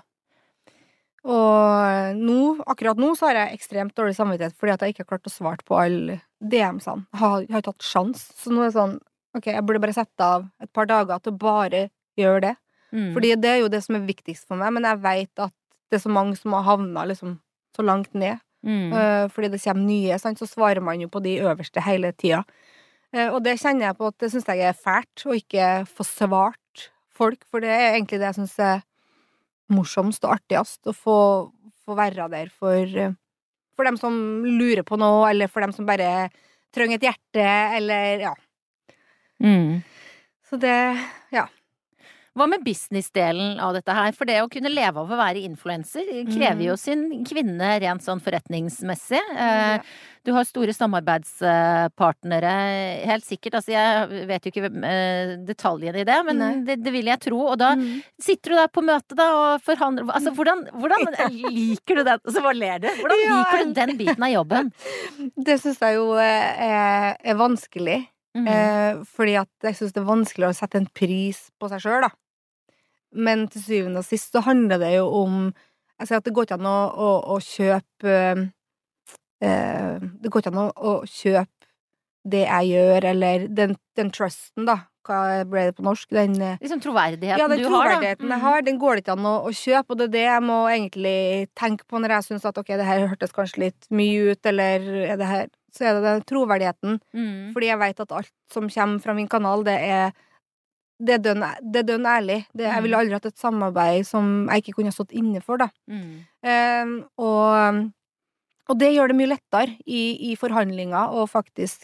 Og nå, akkurat nå så har jeg ekstremt dårlig samvittighet fordi at jeg ikke har klart å svare på alle D M-ene. Jeg har, jeg har ikke hatt sjans. Så nå er det sånn, ok, jeg burde bare sette av et par dager til å bare gjøre det. Mm. Fordi det er jo det som er viktigst for meg, men jeg vet at det er så mange som har havnet liksom så langt ned. Mm. Uh, fordi det kommer nye, sant? Så svarer man jo på de øverste hele tida. Uh, og det kjenner jeg på at det synes jeg er fælt, å ikke få svart folk, for det er egentlig det jeg synes er morsomst og artigst, å få, få være der for, uh, for dem som lurer på noe, eller for dem som bare trenger et hjerte, eller ja. Mm. Så det, ja. Hva med businessdelen av dette her? For det å kunne leve av å være influencer krever jo sin kvinne rent sånn forretningsmessig. Eh, du har store samarbeidspartnere, helt sikkert. Altså, jeg vet jo ikke eh, detaljene i det, men det, det vil jeg tro. Og da mm. sitter du der på møte da, og forhandler. Altså, hvordan, hvordan liker du den? Og så bare ler du. Hvordan ja. liker du den biten av jobben? Det synes jeg jo er, er vanskelig. Mm. Eh, fordi at jeg synes det er vanskelig å sette en pris på seg selv, da. Men til syvende og sist så handler det jo om altså at det går ikke an å, å, å kjøpe eh, det går ikke an å, å kjøpe det jeg gjør, eller den, den trusten, da. Hva ble det på norsk? Den, liksom troverdigheten ja, den du troverdigheten har, da. Jeg har, den går det ikke an å, å kjøpe, og det er det jeg må egentlig tenke på når jeg synes at ok, det her hørtes kanskje litt mye ut, eller er det her så er det den troverdigheten. Mm. Fordi jeg vet at alt som kommer fra min kanal, det er det er dønn, det er dønn ærlig. Det, jeg ville aldri hatt et samarbeid som jeg ikke kunne stått inne for, da. Mm. Um, og, og det gjør det mye lettere i, i forhandlinger, og faktisk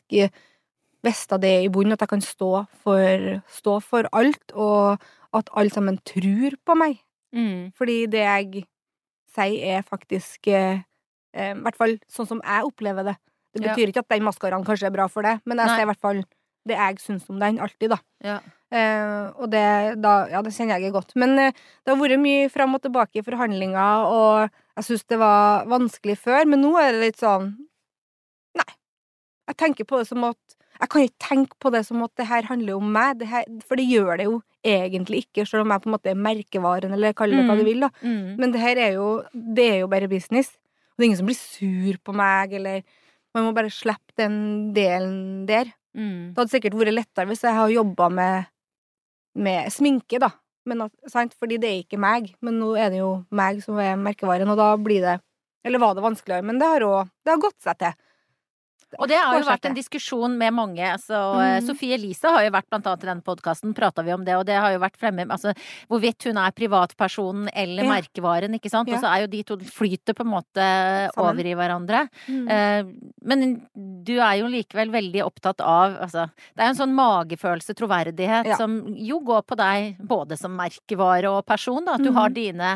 vite det i bunnen, at jeg kan stå for, stå for alt, og at alle sammen tror på meg. Mm. Fordi det jeg sier er faktisk eh, i hvert fall sånn som jeg opplever det. Det betyr ja. ikke at den maskaraen kanskje er bra for det, men jeg Nei. sier i hvert fall det jeg synes om den, alltid, da. Ja. Eh, og det, da, ja, det kjenner jeg godt. Men eh, det har vært mye frem og tilbake i forhandlinger, og jeg synes det var vanskelig før, men nå er det litt sånn Nei. Jeg tenker på det som at Jeg kan ikke tenke på det som at det her handler om meg, det her, for det gjør det jo egentlig ikke, selv om jeg på en måte er merkevaren, eller kaller det hva du vil, da. Mm. Men det her er jo, det er jo bare business. Og det er ingen som blir sur på meg, eller man må bare slippe den delen der. Mm. Det hadde sikkert vært lettere hvis jeg har jobbet med, med sminke, da. Men, sant? Fordi det er ikke meg, men nå er det jo meg som er merkevaren, og da blir det, eller var det vanskeligere, men det har, også, det har gått seg til. Og det har jo vært en diskusjon med mange, altså mm. Sofie Elise har jo vært blant annet i den podcasten, pratet vi om det, og det har jo vært fremme, altså hvorvidt hun er privatpersonen eller ja. merkevaren, ikke sant? Ja. Og så er jo de to flyter på en måte Sammen. over i hverandre. Mm. Uh, men du er jo likevel veldig opptatt av, altså, det er jo en sånn magefølelse, troverdighet, ja. som jo går på deg både som merkevare og person, da, at du mm. har dine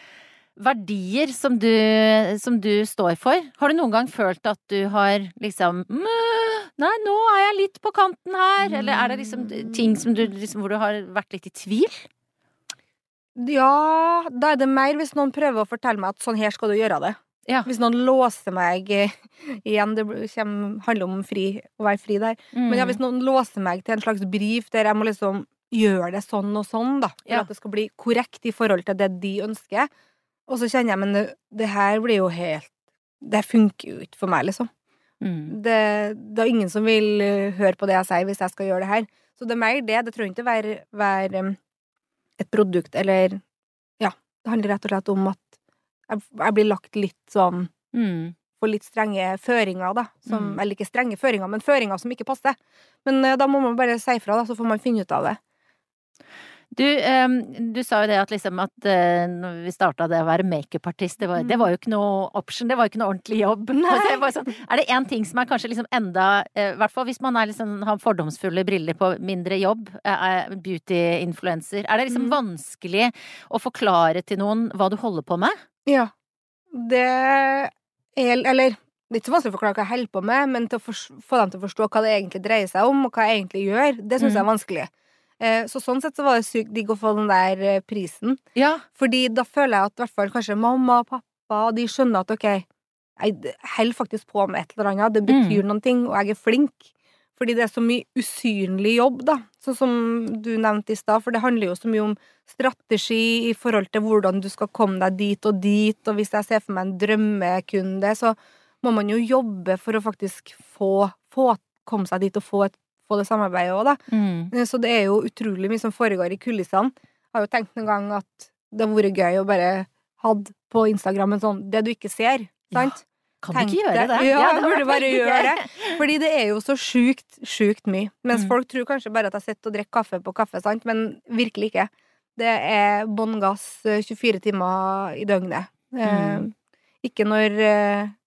verdier som du, som du står for. Har du noen gang følt at du har liksom Nei, nå er jeg litt på kanten her. Eller er det liksom ting som du, liksom, hvor du har vært litt i tvil? Ja, da er det mer hvis noen prøver å fortelle meg at sånn her skal du gjøre det. Ja. Hvis noen låser meg igjen, det kommer, handler om fri, å være fri der. Mm. Men ja, hvis noen låser meg til en slags brief der jeg må liksom gjøre det sånn og sånn, da. For ja. at det skal bli korrekt i forhold til det de ønsker. Og så kjenner jeg, men det, det her blir jo helt Det funker jo ikke for meg, liksom. Mm. Det, det er ingen som vil høre på det jeg sier hvis jeg skal gjøre det her. Så det er mer det. Det trenger ikke være, være et produkt, eller Ja, det handler rett og slett om at jeg, jeg blir lagt litt sånn mm. for litt strenge føringer, da. Som, mm. Eller ikke strenge føringer, men føringer som ikke passer. Men uh, da må man bare si fra, da, så får man finne ut av det. Du, um, du sa jo det at liksom at uh, når vi startet det å være make-up-artist, det var, mm. det var jo ikke noe option, det var jo ikke noe ordentlig jobb. Det var sånn, er det en ting som er kanskje liksom enda, i uh, hvert fall hvis man er liksom, har fordomsfulle briller på mindre jobb, uh, beauty-influencer, er det liksom mm. vanskelig å forklare til noen hva du holder på med? Ja, det er, eller det er ikke så vanskelig å forklare hva jeg holder på med, men til å for, få dem til å forstå hva det egentlig dreier seg om, og hva jeg egentlig gjør, det synes mm. jeg er vanskelig. Så sånn sett så var det sykt digg å få den der prisen. Ja. Fordi da føler jeg at i hvert fall kanskje mamma og pappa, de skjønner at ok, jeg holder faktisk på med et eller annet, det betyr mm. noen ting, og jeg er flink. Fordi det er så mye usynlig jobb, da. Sånn som du nevnte i sted, for det handler jo så mye om strategi i forhold til hvordan du skal komme deg dit og dit, og hvis jeg ser for meg en drømmekunde, så må man jo jobbe for å faktisk få, få komme seg dit og få et på det samarbeidet også, da. Mm. Så det er jo utrolig mye som foregår i kulissene. Jeg har jo tenkt noen gang at det har vært gøy å bare hadde på Instagram en sånn, det du ikke ser, sant? Ja. Kan du ikke gjøre det? Ja, jeg burde bare gjøre det. Fordi det er jo så sjukt, sjukt mye. Mens mm. folk tror kanskje bare at jeg sitter og drikker kaffe på kaffe, sant? Men virkelig ikke. Det er bånn gass tjuefire timer i døgnet. Mm. Eh, ikke når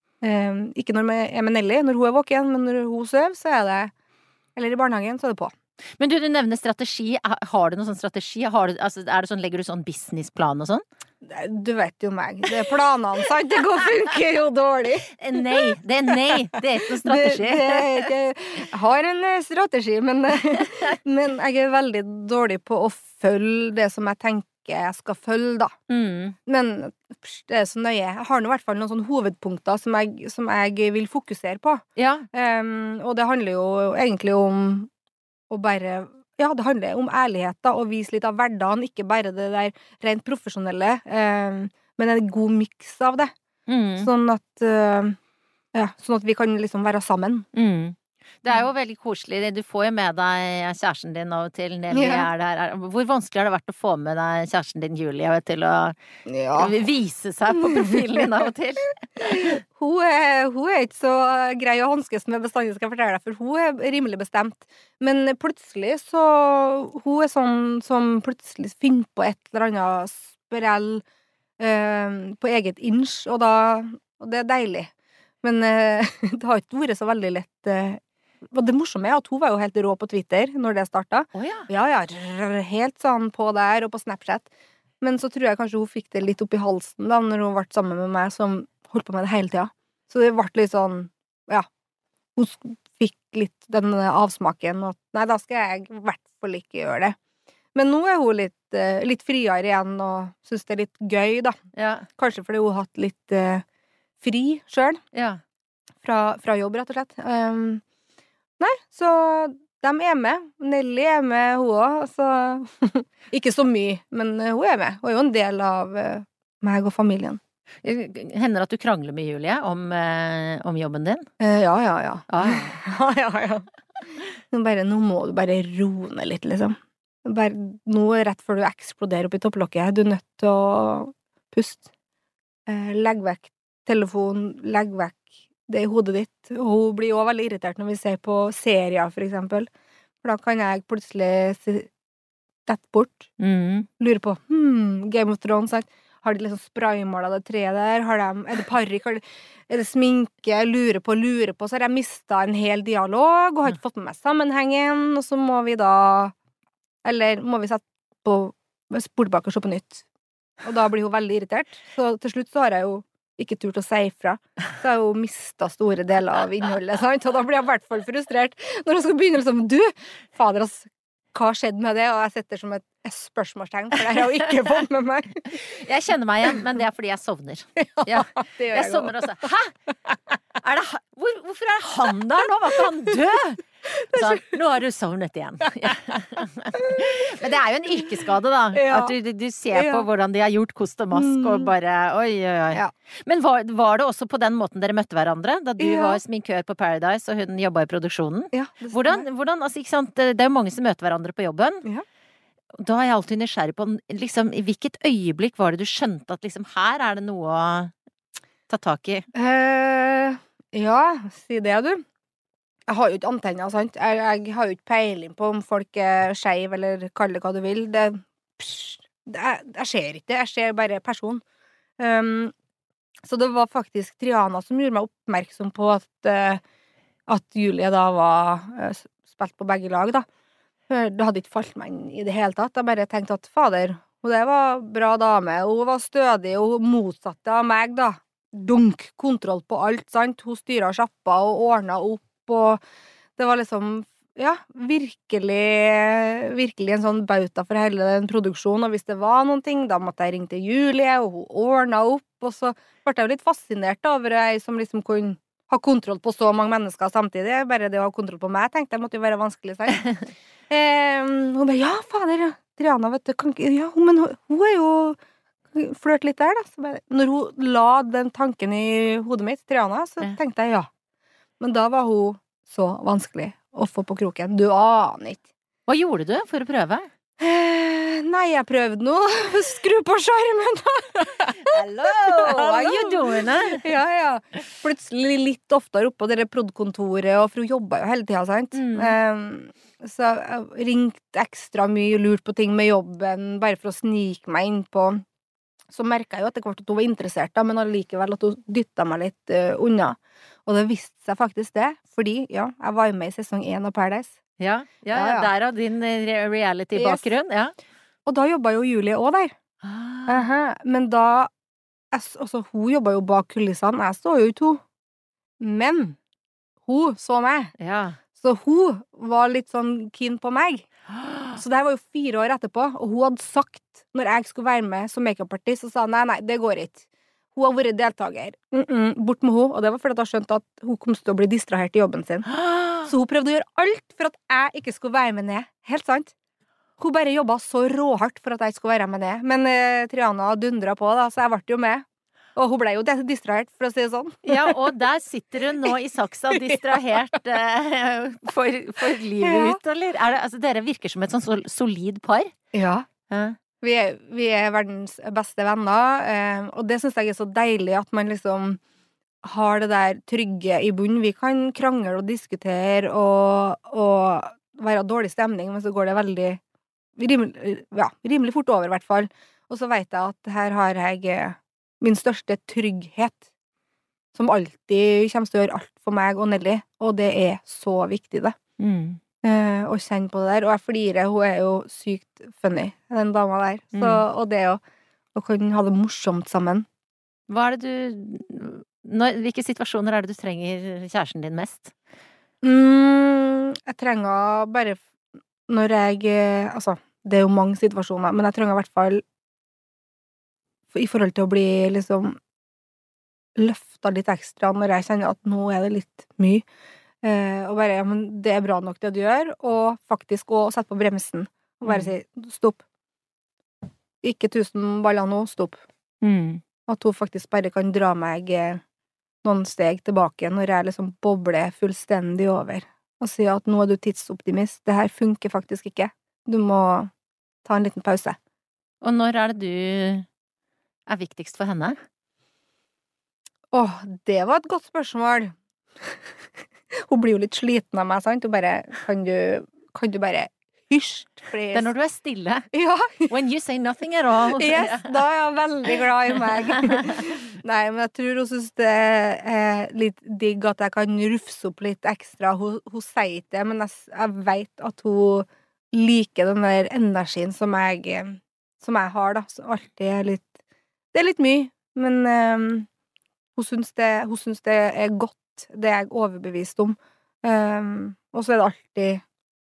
eh, ikke når jeg er med Nelly, når hun er våken, men når hun søv, så er det eller i barnehagen, så er det på. Men du, du nevner strategi. Har du noen sånn strategi? Har du, altså, er det sånn, legger du sånn businessplan og sånn? Du vet jo meg. Det er planene, sant? Det går funker jo dårlig. Nei, det er nei. Det er ikke noen strategi. Det, det, er ikke- jeg har en eh, strategi, men, men jeg er veldig dårlig på å følge det som jeg tenker jeg skal følge, da. Mm. Men psh, det er så nøye. Jeg har nå i hvert fall noen sånne hovedpunkter som jeg, som jeg vil fokusere på. Ja. Um, og det handler jo egentlig om å bare Ja, det handler om ærlighet, da, og vise litt av hverdagen, ikke bare det der rent profesjonelle, um, men en god miks av det. Mm. Sånn at uh, Ja, sånn at vi kan liksom være sammen. Mm. Det er jo veldig koselig. Du får jo med deg kjæresten din av og til. Nelly Ja. er der. Hvor vanskelig har det vært å få med deg kjæresten din, Julie, til å Ja. vise seg på profilen din av og til? Hun er, hun er ikke så grei å hanskes med bestandig, skal jeg fortelle deg, for hun er rimelig bestemt. Men plutselig så Hun er sånn som plutselig finner på et eller annet sprell eh, på eget inch, og da Og det er deilig. Men eh, det har ikke vært så veldig lett. Eh. Og det morsomme er at hun var jo helt rå på Twitter når det starta. Å ja. Ja, ja, rrr, helt sånn på der og på Snapchat. Men så tror jeg kanskje hun fikk det litt opp i halsen da, når hun ble sammen med meg, som holdt på med det hele tida. Så det ble litt sånn, ja, hun sk- fikk litt den avsmaken, og at nei, da skal jeg i hvert fall ikke gjøre det. Men nå er hun litt, eh, litt friere igjen, og synes det er litt gøy, da. Ja. Kanskje fordi hun har hatt litt eh, fri selv, Ja. fra, fra jobb, rett og slett. Um, nei, så de er med. Nelly er med, hun også. Så ikke så mye, men eh, hun er med. Hun er jo en del av eh, meg og familien. Hender det at du krangler med Julie om, eh, om jobben din? Eh, ja, ja, ja. Ah. Ja, ja, ja. Nå, bare, nå må du bare roe ned litt, liksom. Bare, nå rett før du eksploderer opp i topplokket, du er nødt til å puste. Eh, legg vekk telefon, legg vekk det i hodet ditt. Og hun blir jo veldig irritert når vi ser på serier, for eksempel. For da kan jeg plutselig si dette bort. Mm. Lurer på, hmm, Game of Thrones, sant? Har de liksom spraymålet det treet der? Har de, er det parrik? Har de, er det sminke? Lurer på, lurer på. Så har jeg mistet en hel dialog, og har ikke fått med meg sammenhengen, og så må vi da, eller må vi sette på, spole tilbake og se på nytt. Og da blir hun veldig irritert. Så til slutt så har jeg jo ikke turt å si ifra. Så har jeg jo mistet store deler av innholdet, sant? Og da blir jeg i hvert fall frustrert når jeg skal begynne liksom, du, fader, ass, hva har skjedd med det? Og jeg setter som et spørsmålstegn, for det har jeg jo ikke fått med meg. Jeg kjenner meg igjen, men det er fordi jeg sovner. Ja. Det gjør Jeg sovner også. Hæ? Er det, ha- hvor, hvorfor er han der nå? Var ikke han død? Sånn, nå har du sovnet igjen. Ja. Men det er jo en yrkesskade, da. Ja. At du, du, du ser på Ja. hvordan de har gjort kost og mask, og bare oi, oi, oi. Ja. Men var, var det også på den måten dere møtte hverandre? Da du Ja. var sminkør på Paradise, og hun jobba i produksjonen? Ja, det stemmer. Hvordan, hvordan, altså, ikke sant? Det er jo mange som møter hverandre på jobben. Ja. Da er jeg alltid nysgjerrig på liksom, i hvilket øyeblikk var det du skjønte at liksom, her er det noe å ta tak i? Eh, ja, si det, du. Jeg har jo ikke antenner, sant? Jeg, jeg har jo ikke peiling på om folk er skeiv, eller kall det hva du vil. Det, psh, det er, jeg ser ikke det. Jeg ser bare person. Um, så det var faktisk Triana som gjorde meg oppmerksom på at, uh, at Julie da var uh, spilt på begge lag, da. For det hadde ikke falt meg inn i det hele tatt. Jeg bare tenkte at fader, og det var bra dame. Hun var stødig, og hun motsatte av meg, da. Dunk, kontroll på alt, sant? Hun styret sjappa og ordnet opp, og det var liksom, ja, virkelig, virkelig en sånn bauta for hele den produksjonen, og hvis det var noen ting, da måtte jeg ringe til Julie, og hun ordnet opp, og så ble jeg jo litt fascinert over ei som liksom kunne ha kontroll på så mange mennesker samtidig. Bare det å ha kontroll på meg, tenkte jeg måtte jo være vanskelig, sant? eh, hun bare, ja, fader, Triana, vet du, kan ikke, ja, men hun, hun er jo flørt litt der, da. Så bare, når hun la den tanken i hodet mitt, Triana, så Ja. tenkte jeg ja. Men da var hun så vanskelig å få på kroken. Du aner ikke. Hva gjorde du for å prøve? Eh, nei, jeg prøvde nå. Skru på skjermen, da. Hello, how you doing? Eh? Ja, ja. Plutselig litt oftere opp på det prod.kontoret, og for hun jobba jo hele tida, sant? Mm. Eh, så jeg ringte ekstra mye, lurt på ting med jobben, bare for å snike meg innpå. Så merket jeg jo etter hvert at hun var interessert, da, men allikevel at hun dyttet meg litt uh, unna. Og det viste seg faktisk det, fordi, ja, jeg var jo med i sesong én av Paradise. Ja, ja, Ja, ja. der av din re- reality-bakgrunn, ja. Og da jobbet jo Julie også der. Ah. Aha. Men da, jeg, s- altså hun jobbet jo bak kulissene, jeg så jo ikke hun. Men hun så meg, Ja. så hun var litt sånn keen på meg. Så det her var jo fire år etterpå, og hun hadde sagt, når jeg skulle være med som make-up-artist, så sa hun, nei, nei, det går ikke. Hun har vært deltaker. Mm -mm, bort med hun, og det var fordi hun skjønte at hun kom til å bli distrahert i jobben sin. Så hun prøvde å gjøre alt for at jeg ikke skulle være med ned. Helt sant. Hun bare jobbet så råhardt for at jeg ikke skulle være med ned. Men eh, Triana dundret på, da, så jeg ble jo med. Og hun ble jo distrahert, for å si det sånn. Ja, og der sitter hun nå i saksa distrahert eh, for, for livet Ja. ut, eller? Er det, altså, dere virker som et sånn sol- solid par. Ja. Ja. Vi er, vi er verdens beste venner, eh, og det synes jeg er så deilig at man liksom har det der trygge i bunnen. Vi kan krangle og diskutere og, og være dårlig stemning, men så går det veldig rimelig, ja, rimelig fort over, i hvert fall. Og så vet jeg at her har jeg eh, min største trygghet, som alltid kommer til å gjøre alt for meg og Nelly, og det er så viktig, det. Mm. Eh, og kjenne på det der. Og jeg flirer, hun er jo sykt funny, den dama der. Så, Mm. og det å, å kunne ha det morsomt sammen. Hva er det du når, Hvilke situasjoner er det du trenger kjæresten din mest? Mm, jeg trenger bare f- når jeg eh, Altså, det er jo mange situasjoner, men jeg trenger i hvert fall f- i forhold til å bli liksom løfta litt ekstra når jeg kjenner at nå er det litt mye. Eh, og bare, ja, men det er bra nok det du gjør, og faktisk å sette på bremsen og bare Mm. si stopp. Ikke tusen baller nå, stopp. Mm. At hun faktisk bare kan dra meg eh, noen steg tilbake når jeg liksom bobler fullstendig over, og si at nå er du tidsoptimist, det her funker faktisk ikke. Du må ta en liten pause. Og når er det du er viktigst for henne? Åh, det var et godt spørsmål. Hun blir jo litt sliten av meg, sant? Hun bare, kan du, kan du bare hysj, please? Det er når du er stille. Ja, When you say nothing at all. yes, da er jeg veldig glad i meg. Nei, men jeg tror hun synes det er litt digg at jeg kan rufse opp litt ekstra. Hun, hun sier ikke det, men jeg, s- jeg vet at hun liker den der energien som jeg, eh, som jeg har, da. Så alltid er litt Det er litt mye, men eh, hun syns det, hun syns det er godt. Det er jeg overbevist om. Um, og så er det alltid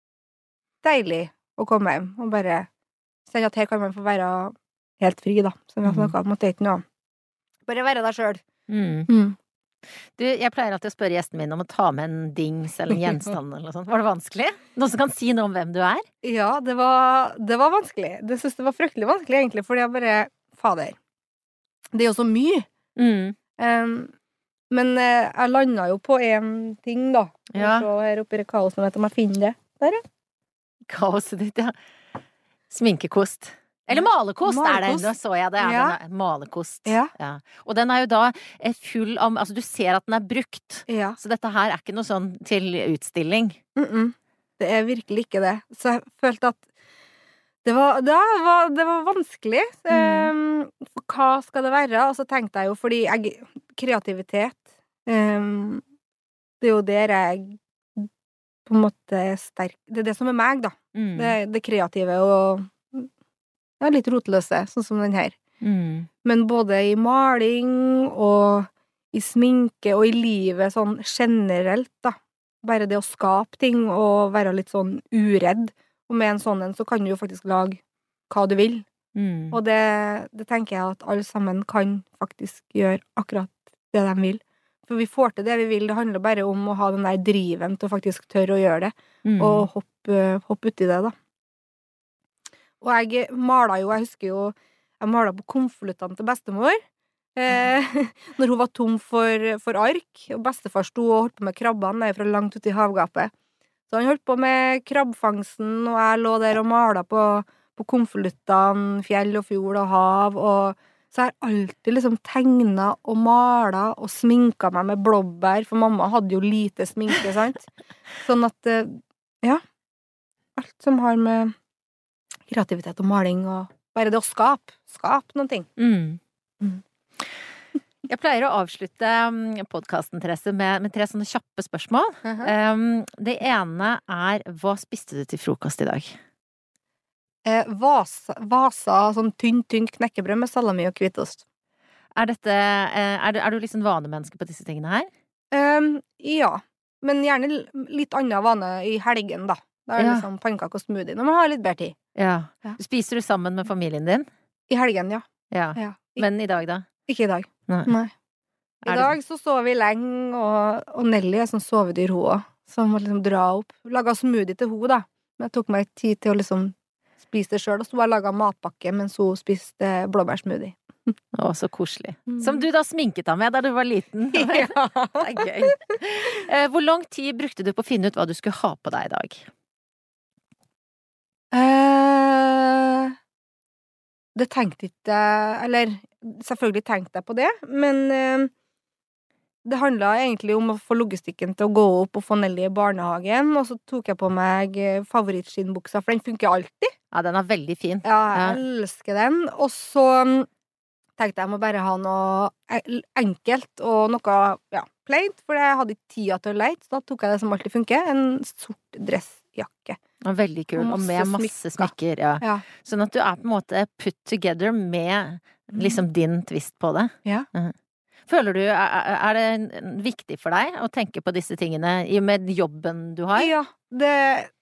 deilig å komme hjem og bare kjenne at her kan man få være helt fri, da. Som vi har snakket om, at det er ikke noe. Bare være deg sjøl. Mm. Mm. Du, jeg pleier alltid å spørre gjestene mine om å ta med en dings eller en gjenstand eller noe sånt. Var det vanskelig? Noen som kan si noe om hvem du er? Ja, det var, det var vanskelig. Det synes det var fryktelig vanskelig, egentlig, fordi jeg bare Fader. Det er jo så mye. Mm. Um, men eh, jeg landa jo på én ting, da. Ja. Så her oppe i kaoset, vet du om jeg finner det. Der, ja. Kaoset ditt, ja. Sminkekost. Eller malerkost, er det. Malerkost. Da så jeg det. Ja, Ja. den er malerkost. Ja. Ja. Og den er jo da eh, full av Altså, du ser at den er brukt. Ja. Så dette her er ikke noe sånn til utstilling. Mm -mm. Det er virkelig ikke det. Så jeg følte at det var, det var, det var vanskelig. Um, for hva skal det være? Og så tenkte jeg jo, fordi jeg kreativitet um, det er jo der jeg på en måte er sterk. Det er det som er meg, da. Mm. Det, det kreative og ja, litt rotløse, sånn som den her. Mm. Men både i maling og i sminke og i livet sånn generelt, da. Bare det å skape ting og være litt sånn uredd. Og med en sånn en så kan du jo faktisk lage hva du vil. Mm. Og det, det tenker jeg at alle sammen kan faktisk gjøre akkurat det de vil. For vi får til det vi vil. Det handler bare om å ha den der driven til å faktisk tørre å gjøre det. Mm. Og hoppe, hoppe uti det, da. Og jeg maler jo, jeg husker jo jeg malet på konvoluttene til bestemor. Eh, når hun var tom for, for ark, og bestefar sto og holdt på med krabbene nede fra langt ute i havgapet. Så han holdt på med krabbfangsten, og jeg lå der og malet på, på konvoluttene, fjell og fjord og hav, og så jeg har alltid liksom tegnet og malet og sminket meg med blåbær, for mamma hadde jo lite sminke, sant? Sånn at, eh, ja, alt som har med kreativitet og maling og bare det å skape, skape noen ting. Mm. Mm. Jeg pleier å avslutte podcasten, Therese, med, med tre sånne kjappe spørsmål. Uh-huh. Um, det ene er, hva spiste du til frokost i dag? Eh, vasa, vasa, sånn tynt, tynt knekkebrød med salami og hvitost. Er dette, eh, er du, er du liksom vanemenneske på disse tingene her? Um, ja, men gjerne litt annen vane i helgen, da. Da er det Ja. liksom pannekake og smoothie når man har litt bedre tid. Ja. Ja. Spiser du sammen med familien din? I helgen, ja. Ja. ja. I, Men i dag da? ikke i dag. Nei. Nei. I Er det- dag så sov vi lenge, og, og Nelly er sånn sovedyr hun også, som måtte liksom dra opp. Laga smoothie til hun da. Men jeg tok meg tid til å liksom spise det selv, og så var jeg laget matpakke mens hun spiste blåbærsmoothie. Å, så koselig. Som du da sminket deg med da du var liten. Det er gøy. Eh, Hvor lang tid brukte du på å finne ut hva du skulle ha på deg i dag? Eh, det tenkte ikke Eller selvfølgelig tenkte jeg på det, men eh, det handlet egentlig om å få logistikken til å gå opp og få Nelly i barnehagen, og så tok jeg på meg eh, favorittskinnbuksa, for den funker alltid. Ja, den er veldig fin. Ja, jeg Ja. elsker den. Og så mm, tenkte jeg jeg må bare ha noe e- enkelt og noe, ja, plaint, for jeg hadde ikke tida til å leite, så da tok jeg det som alltid funker, en sort dressjakke. Og veldig kul, og Og med masse masse smykker. smykker. Ja. Ja. Sånn at du er på en måte put together med liksom din twist på det. Ja. Mhm. Føler du, er er det viktig for deg å tenke på disse tingene i med jobben du har? Ja, det,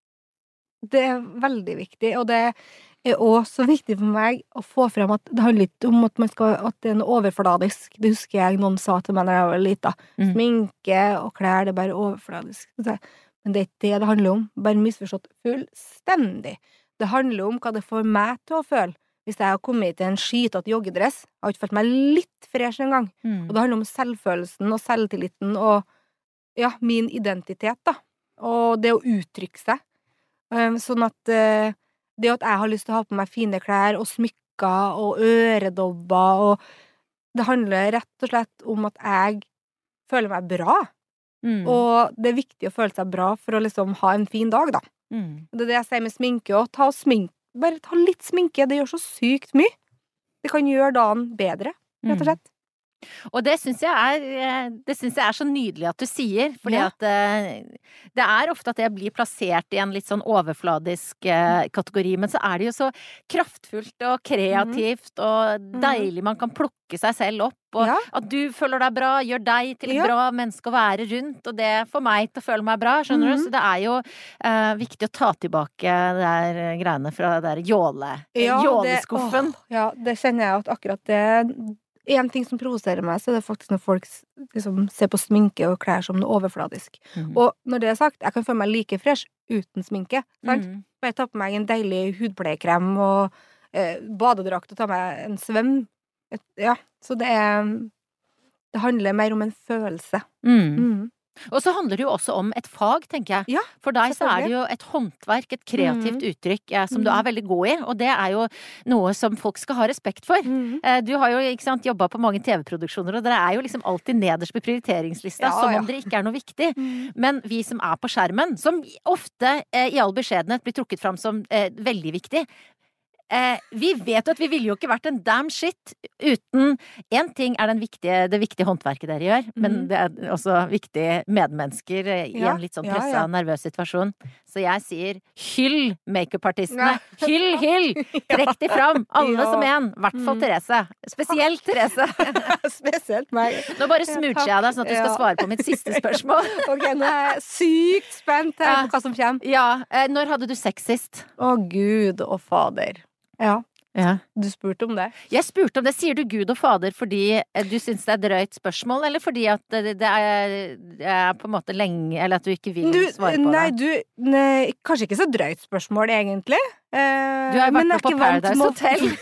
det er veldig viktig, og det er også viktig for meg å få frem at det handler ikke om at, man skal, at det er noe overfladisk. Det husker jeg noen sa til meg da jeg var lita. Mm. Sminke og klær, det er bare overfladisk. Så jeg, Men det er ikke det det handler om. Bare misforstått fullstendig. Det handler om hva det får meg til å føle. Hvis jeg har kommet til en skitete joggedress, jeg har ikke følt meg litt fresh en gang. Mm. Og det handler om selvfølelsen og selvtilliten og ja, min identitet, da. Og det å uttrykke seg. Um, sånn at uh, det at jeg har lyst til å ha på meg fine klær og smykker og øredobber og det handler rett og slett om at jeg føler meg bra. Mm. Og det er viktig å føle seg bra for å liksom ha en fin dag, da. Mm. Det er det jeg sier med sminke også. Ta og smink. Bare ta litt sminke. Det gjør så sykt mye. Det kan gjøre dagen bedre, rett og slett. Og det syns jeg er Det syns jeg er så nydelig at du sier, fordi Ja. at eh, det er ofte at det blir plassert i en litt sånn overfladisk eh, kategori, men så er det jo så kraftfullt og kreativt og deilig, man kan plukke seg selv opp, og Ja. at du føler deg bra, gjør deg til et Ja. bra menneske å være rundt, og det får meg til å føle meg bra, skjønner du? Mhm. Så det er jo eh, viktig å ta tilbake det der greiene fra det der jåle, Ja, det- jåleskuffen. åh, Ja, det kjenner jeg at akkurat det en ting som provoserer meg, så er det faktisk når folk s- liksom ser på sminke og klær som noe overfladisk. Mhm. Og når det er sagt, jeg kan føle meg like fresh uten sminke. Sant? Mm. Bare ta på meg en deilig hudpleiekrem og eh, badedrakt og ta meg en svøm. Et, ja, så det er Det handler mer om en følelse. Mm. Mm. Og så handler det jo også om et fag, tenker jeg. Ja, For deg så er det selvfølgelig. jo et håndverk, et kreativt Mm. uttrykk eh, som du Mm. er veldig god i, og det er jo noe som folk skal ha respekt for. Mm. Eh, Du har jo ikke sant, jobba på mange T V-produksjoner, og dere er jo liksom alltid nederst på prioriteringslista, Ja, som ja. om dere ikke er noe viktig. Mm. Men vi som er på skjermen, som ofte eh, i all beskjedenhet blir trukket fram som eh, veldig viktig, Eh, vi vet jo at vi ville jo ikke vært en damn shit uten én ting er den viktige, det viktige håndverket dere gjør, men Mhm. det er også viktige medmennesker eh, i Ja, en litt sånn ja, pressa, ja. nervøs situasjon. Så jeg sier hyll makeupartistene! Ja. Hyll, hyll! Trekk de fram! Alle Ja. som en! I hvert fall Mm. Therese. Spesielt Therese. Spesielt meg. Nå bare smoocher jeg deg, sånn at du skal Ja. svare på mitt siste spørsmål. Ok, nå er jeg sykt spent her Ja. på hva som kommer. Ja, eh, når hadde du sex sist? Å, Gud og fader. Ja, Ja. du spurte om det. Jeg spurte om det. Sier du Gud og Fader fordi eh, du syns det er et drøyt spørsmål, eller fordi at det, det, er, det er på en måte lenge Eller at du ikke vil Du, svare på nei, det? du, nei, kanskje ikke så drøyt spørsmål, egentlig. Eh, Du har jo men vært jeg er med på ikke vant Paradise med å- Hotel.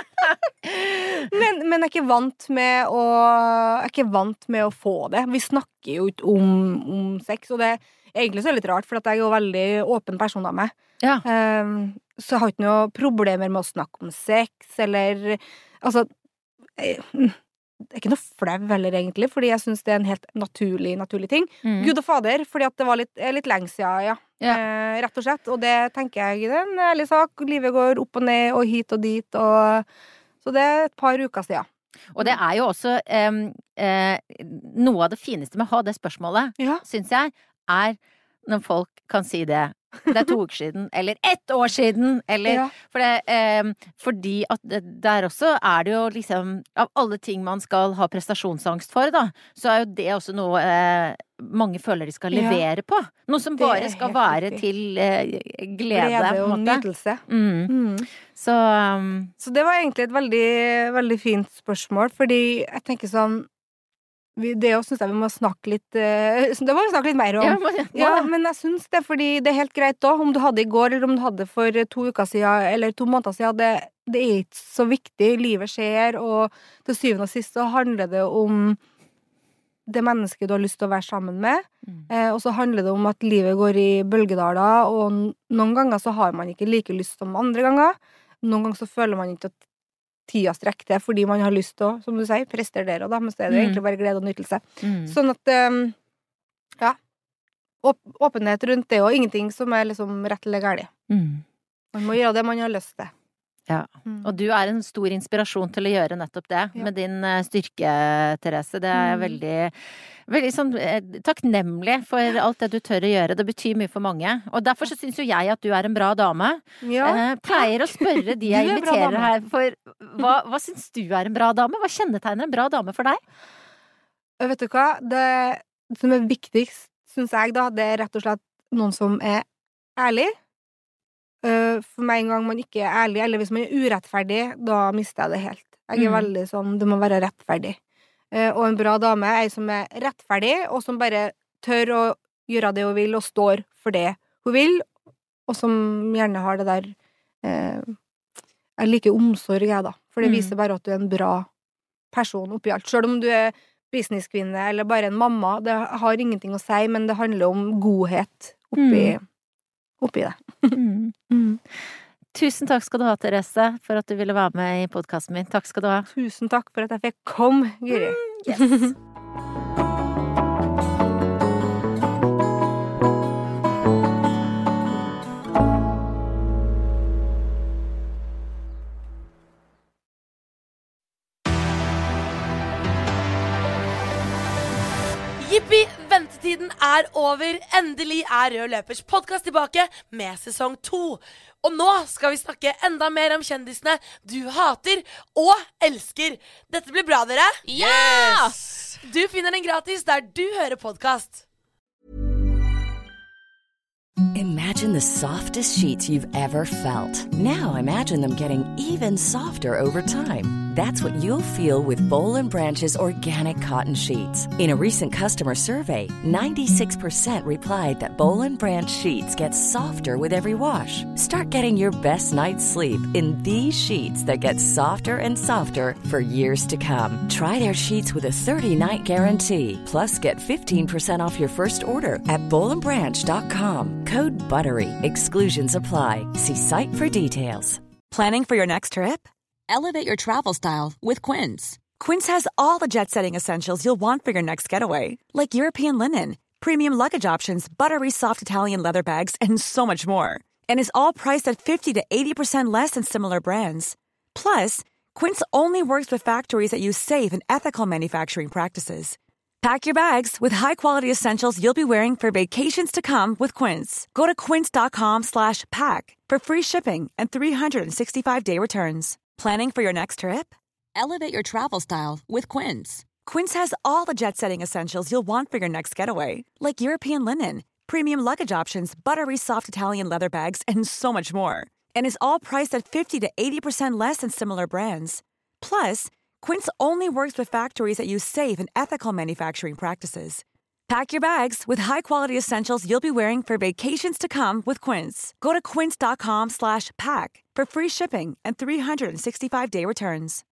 men, men jeg er ikke vant med å Jeg er ikke vant med å få det. Vi snakker jo ikke om, om sex, og det egentlig så er det litt rart, for at jeg er jo veldig åpen person av meg. Ja. Eh, så jeg har ikke noe problemer med å snakke om sex, eller Altså eh, det er ikke noe flau heller, egentlig, fordi jeg syns det er en helt naturlig, naturlig ting. Mm. Gud og fader, fordi at det var litt, er litt lenge siden, ja. Ja. Eh, rett og slett. Og det tenker jeg det er en ærlig sak. Livet går opp og ned og hit og dit, og så det er et par uker siden. Og det er jo også eh, eh, noe av det fineste med å ha det spørsmålet, Ja. synes jeg, er når folk kan si det. Det er to uker siden, eller ett år siden, eller Ja. for det, eh, fordi at det, der også er det jo liksom, av alle ting man skal ha prestasjonsangst for, da, så er jo det også noe eh, mange føler de skal Ja. levere på. Noe som Det bare er skal helt være riktig. til eh, glede, Glede på og en måte. nytelse. Mm. Mm. Så um, Så det var egentlig et veldig, veldig fint spørsmål, fordi jeg tenker sånn vi, Det også synes jeg vi må snakke litt eh, Det må vi snakke litt mer om. ja, men, Ja, men jeg synes det, fordi det er helt greit da, om du hadde i går, eller om du hadde for to uker siden, eller to måneder siden, det, det er ikke så viktig. Livet skjer, og til syvende og sist så handler det om det mennesket du har lyst til å være sammen med, Mm. eh, og så handler det om at livet går i bølgedaler, og n- noen ganger så har man ikke like lyst som andre ganger. Noen ganger så føler man ikke at tida strekker til, fordi man har lyst til å, som du sier, prestere da, men så er det Mm. egentlig bare glede og nytelse. mm. Sånn at, um, ja, Åp- åpenhet rundt det, og ingenting som er liksom rett eller galt. Mm. Man må gjøre det man har lyst til. Ja. Mm. Og du er en stor inspirasjon til å gjøre nettopp det, Ja. med din eh, styrke, Therese. Det er jeg Mm. veldig, veldig sånn eh, takknemlig for alt det du tør å gjøre. Det betyr mye for mange. Og derfor så syns jo jeg at du er en bra dame. Ja, Eh, pleier å spørre de jeg Du er en bra inviterer dame. her for hva, hva syns du er en bra dame? Hva kjennetegner en bra dame for deg? og vet du hva? Det som er viktigst, synes jeg da, det er rett og slett noen som er ærlig. Eh, For meg en gang man ikke er ærlig, eller hvis man er urettferdig, da mister jeg det helt. Jeg er Mm. veldig sånn, det må være rettferdig. Eh, Og en bra dame er ei som er rettferdig, og som bare tør å gjøre det hun vil, og står for det hun vil, og som gjerne har det der eh, Jeg liker omsorg, jeg, da. For det Mm. viser bare at du er en bra person oppi alt. Selv om du er businesskvinne eller bare en mamma, det har ingenting å si, men det handler om godhet oppi, oppi det. Mm. Tusen takk skal du ha, Therese, for at du ville være med i podkasten min. Takk skal du ha. Tusen takk for at jeg fikk komme, Guri. Yes. Jippi, ventetiden er over. Endelig er Rød Løpers podcast tilbake med sesong to. Og nå skal vi snakke enda mer om kjendisene du hater og elsker. Dette blir bra, dere. Yes! Du finner den gratis der du hører podcast. Imagine the softest sheets you've ever felt. Now imagine them getting even softer over time. That's what you'll feel with Boll and Branch's organic cotton sheets. In a recent customer survey, ninety-six percent replied that Boll and Branch sheets get softer with every wash. Start getting your best night's sleep in these sheets that get softer and softer for years to come. Try their sheets with a thirty-night guarantee. Plus, get fifteen percent off your first order at boll and branch dot com. Code BUTTERY. Exclusions apply. See site for details. Planning for your next trip? Elevate your travel style with Quince. Quince has all the jet-setting essentials you'll want for your next getaway, like European linen, premium luggage options, buttery soft Italian leather bags, and so much more. And is all priced at fifty to eighty percent less than similar brands. Plus, Quince only works with factories that use safe and ethical manufacturing practices. Pack your bags with high-quality essentials you'll be wearing for vacations to come with Quince. Go to quince.com slash pack for free shipping and three sixty-five day returns. Planning for your next trip? Elevate your travel style with Quince. Quince has all the jet-setting essentials you'll want for your next getaway, like European linen, premium luggage options, buttery soft Italian leather bags, and so much more. And is all priced at fifty to eighty percent less than similar brands. Plus, Quince only works with factories that use safe and ethical manufacturing practices. Pack your bags with high-quality essentials you'll be wearing for vacations to come with Quince. Go to quince.com slash pack for free shipping and three sixty-five day returns.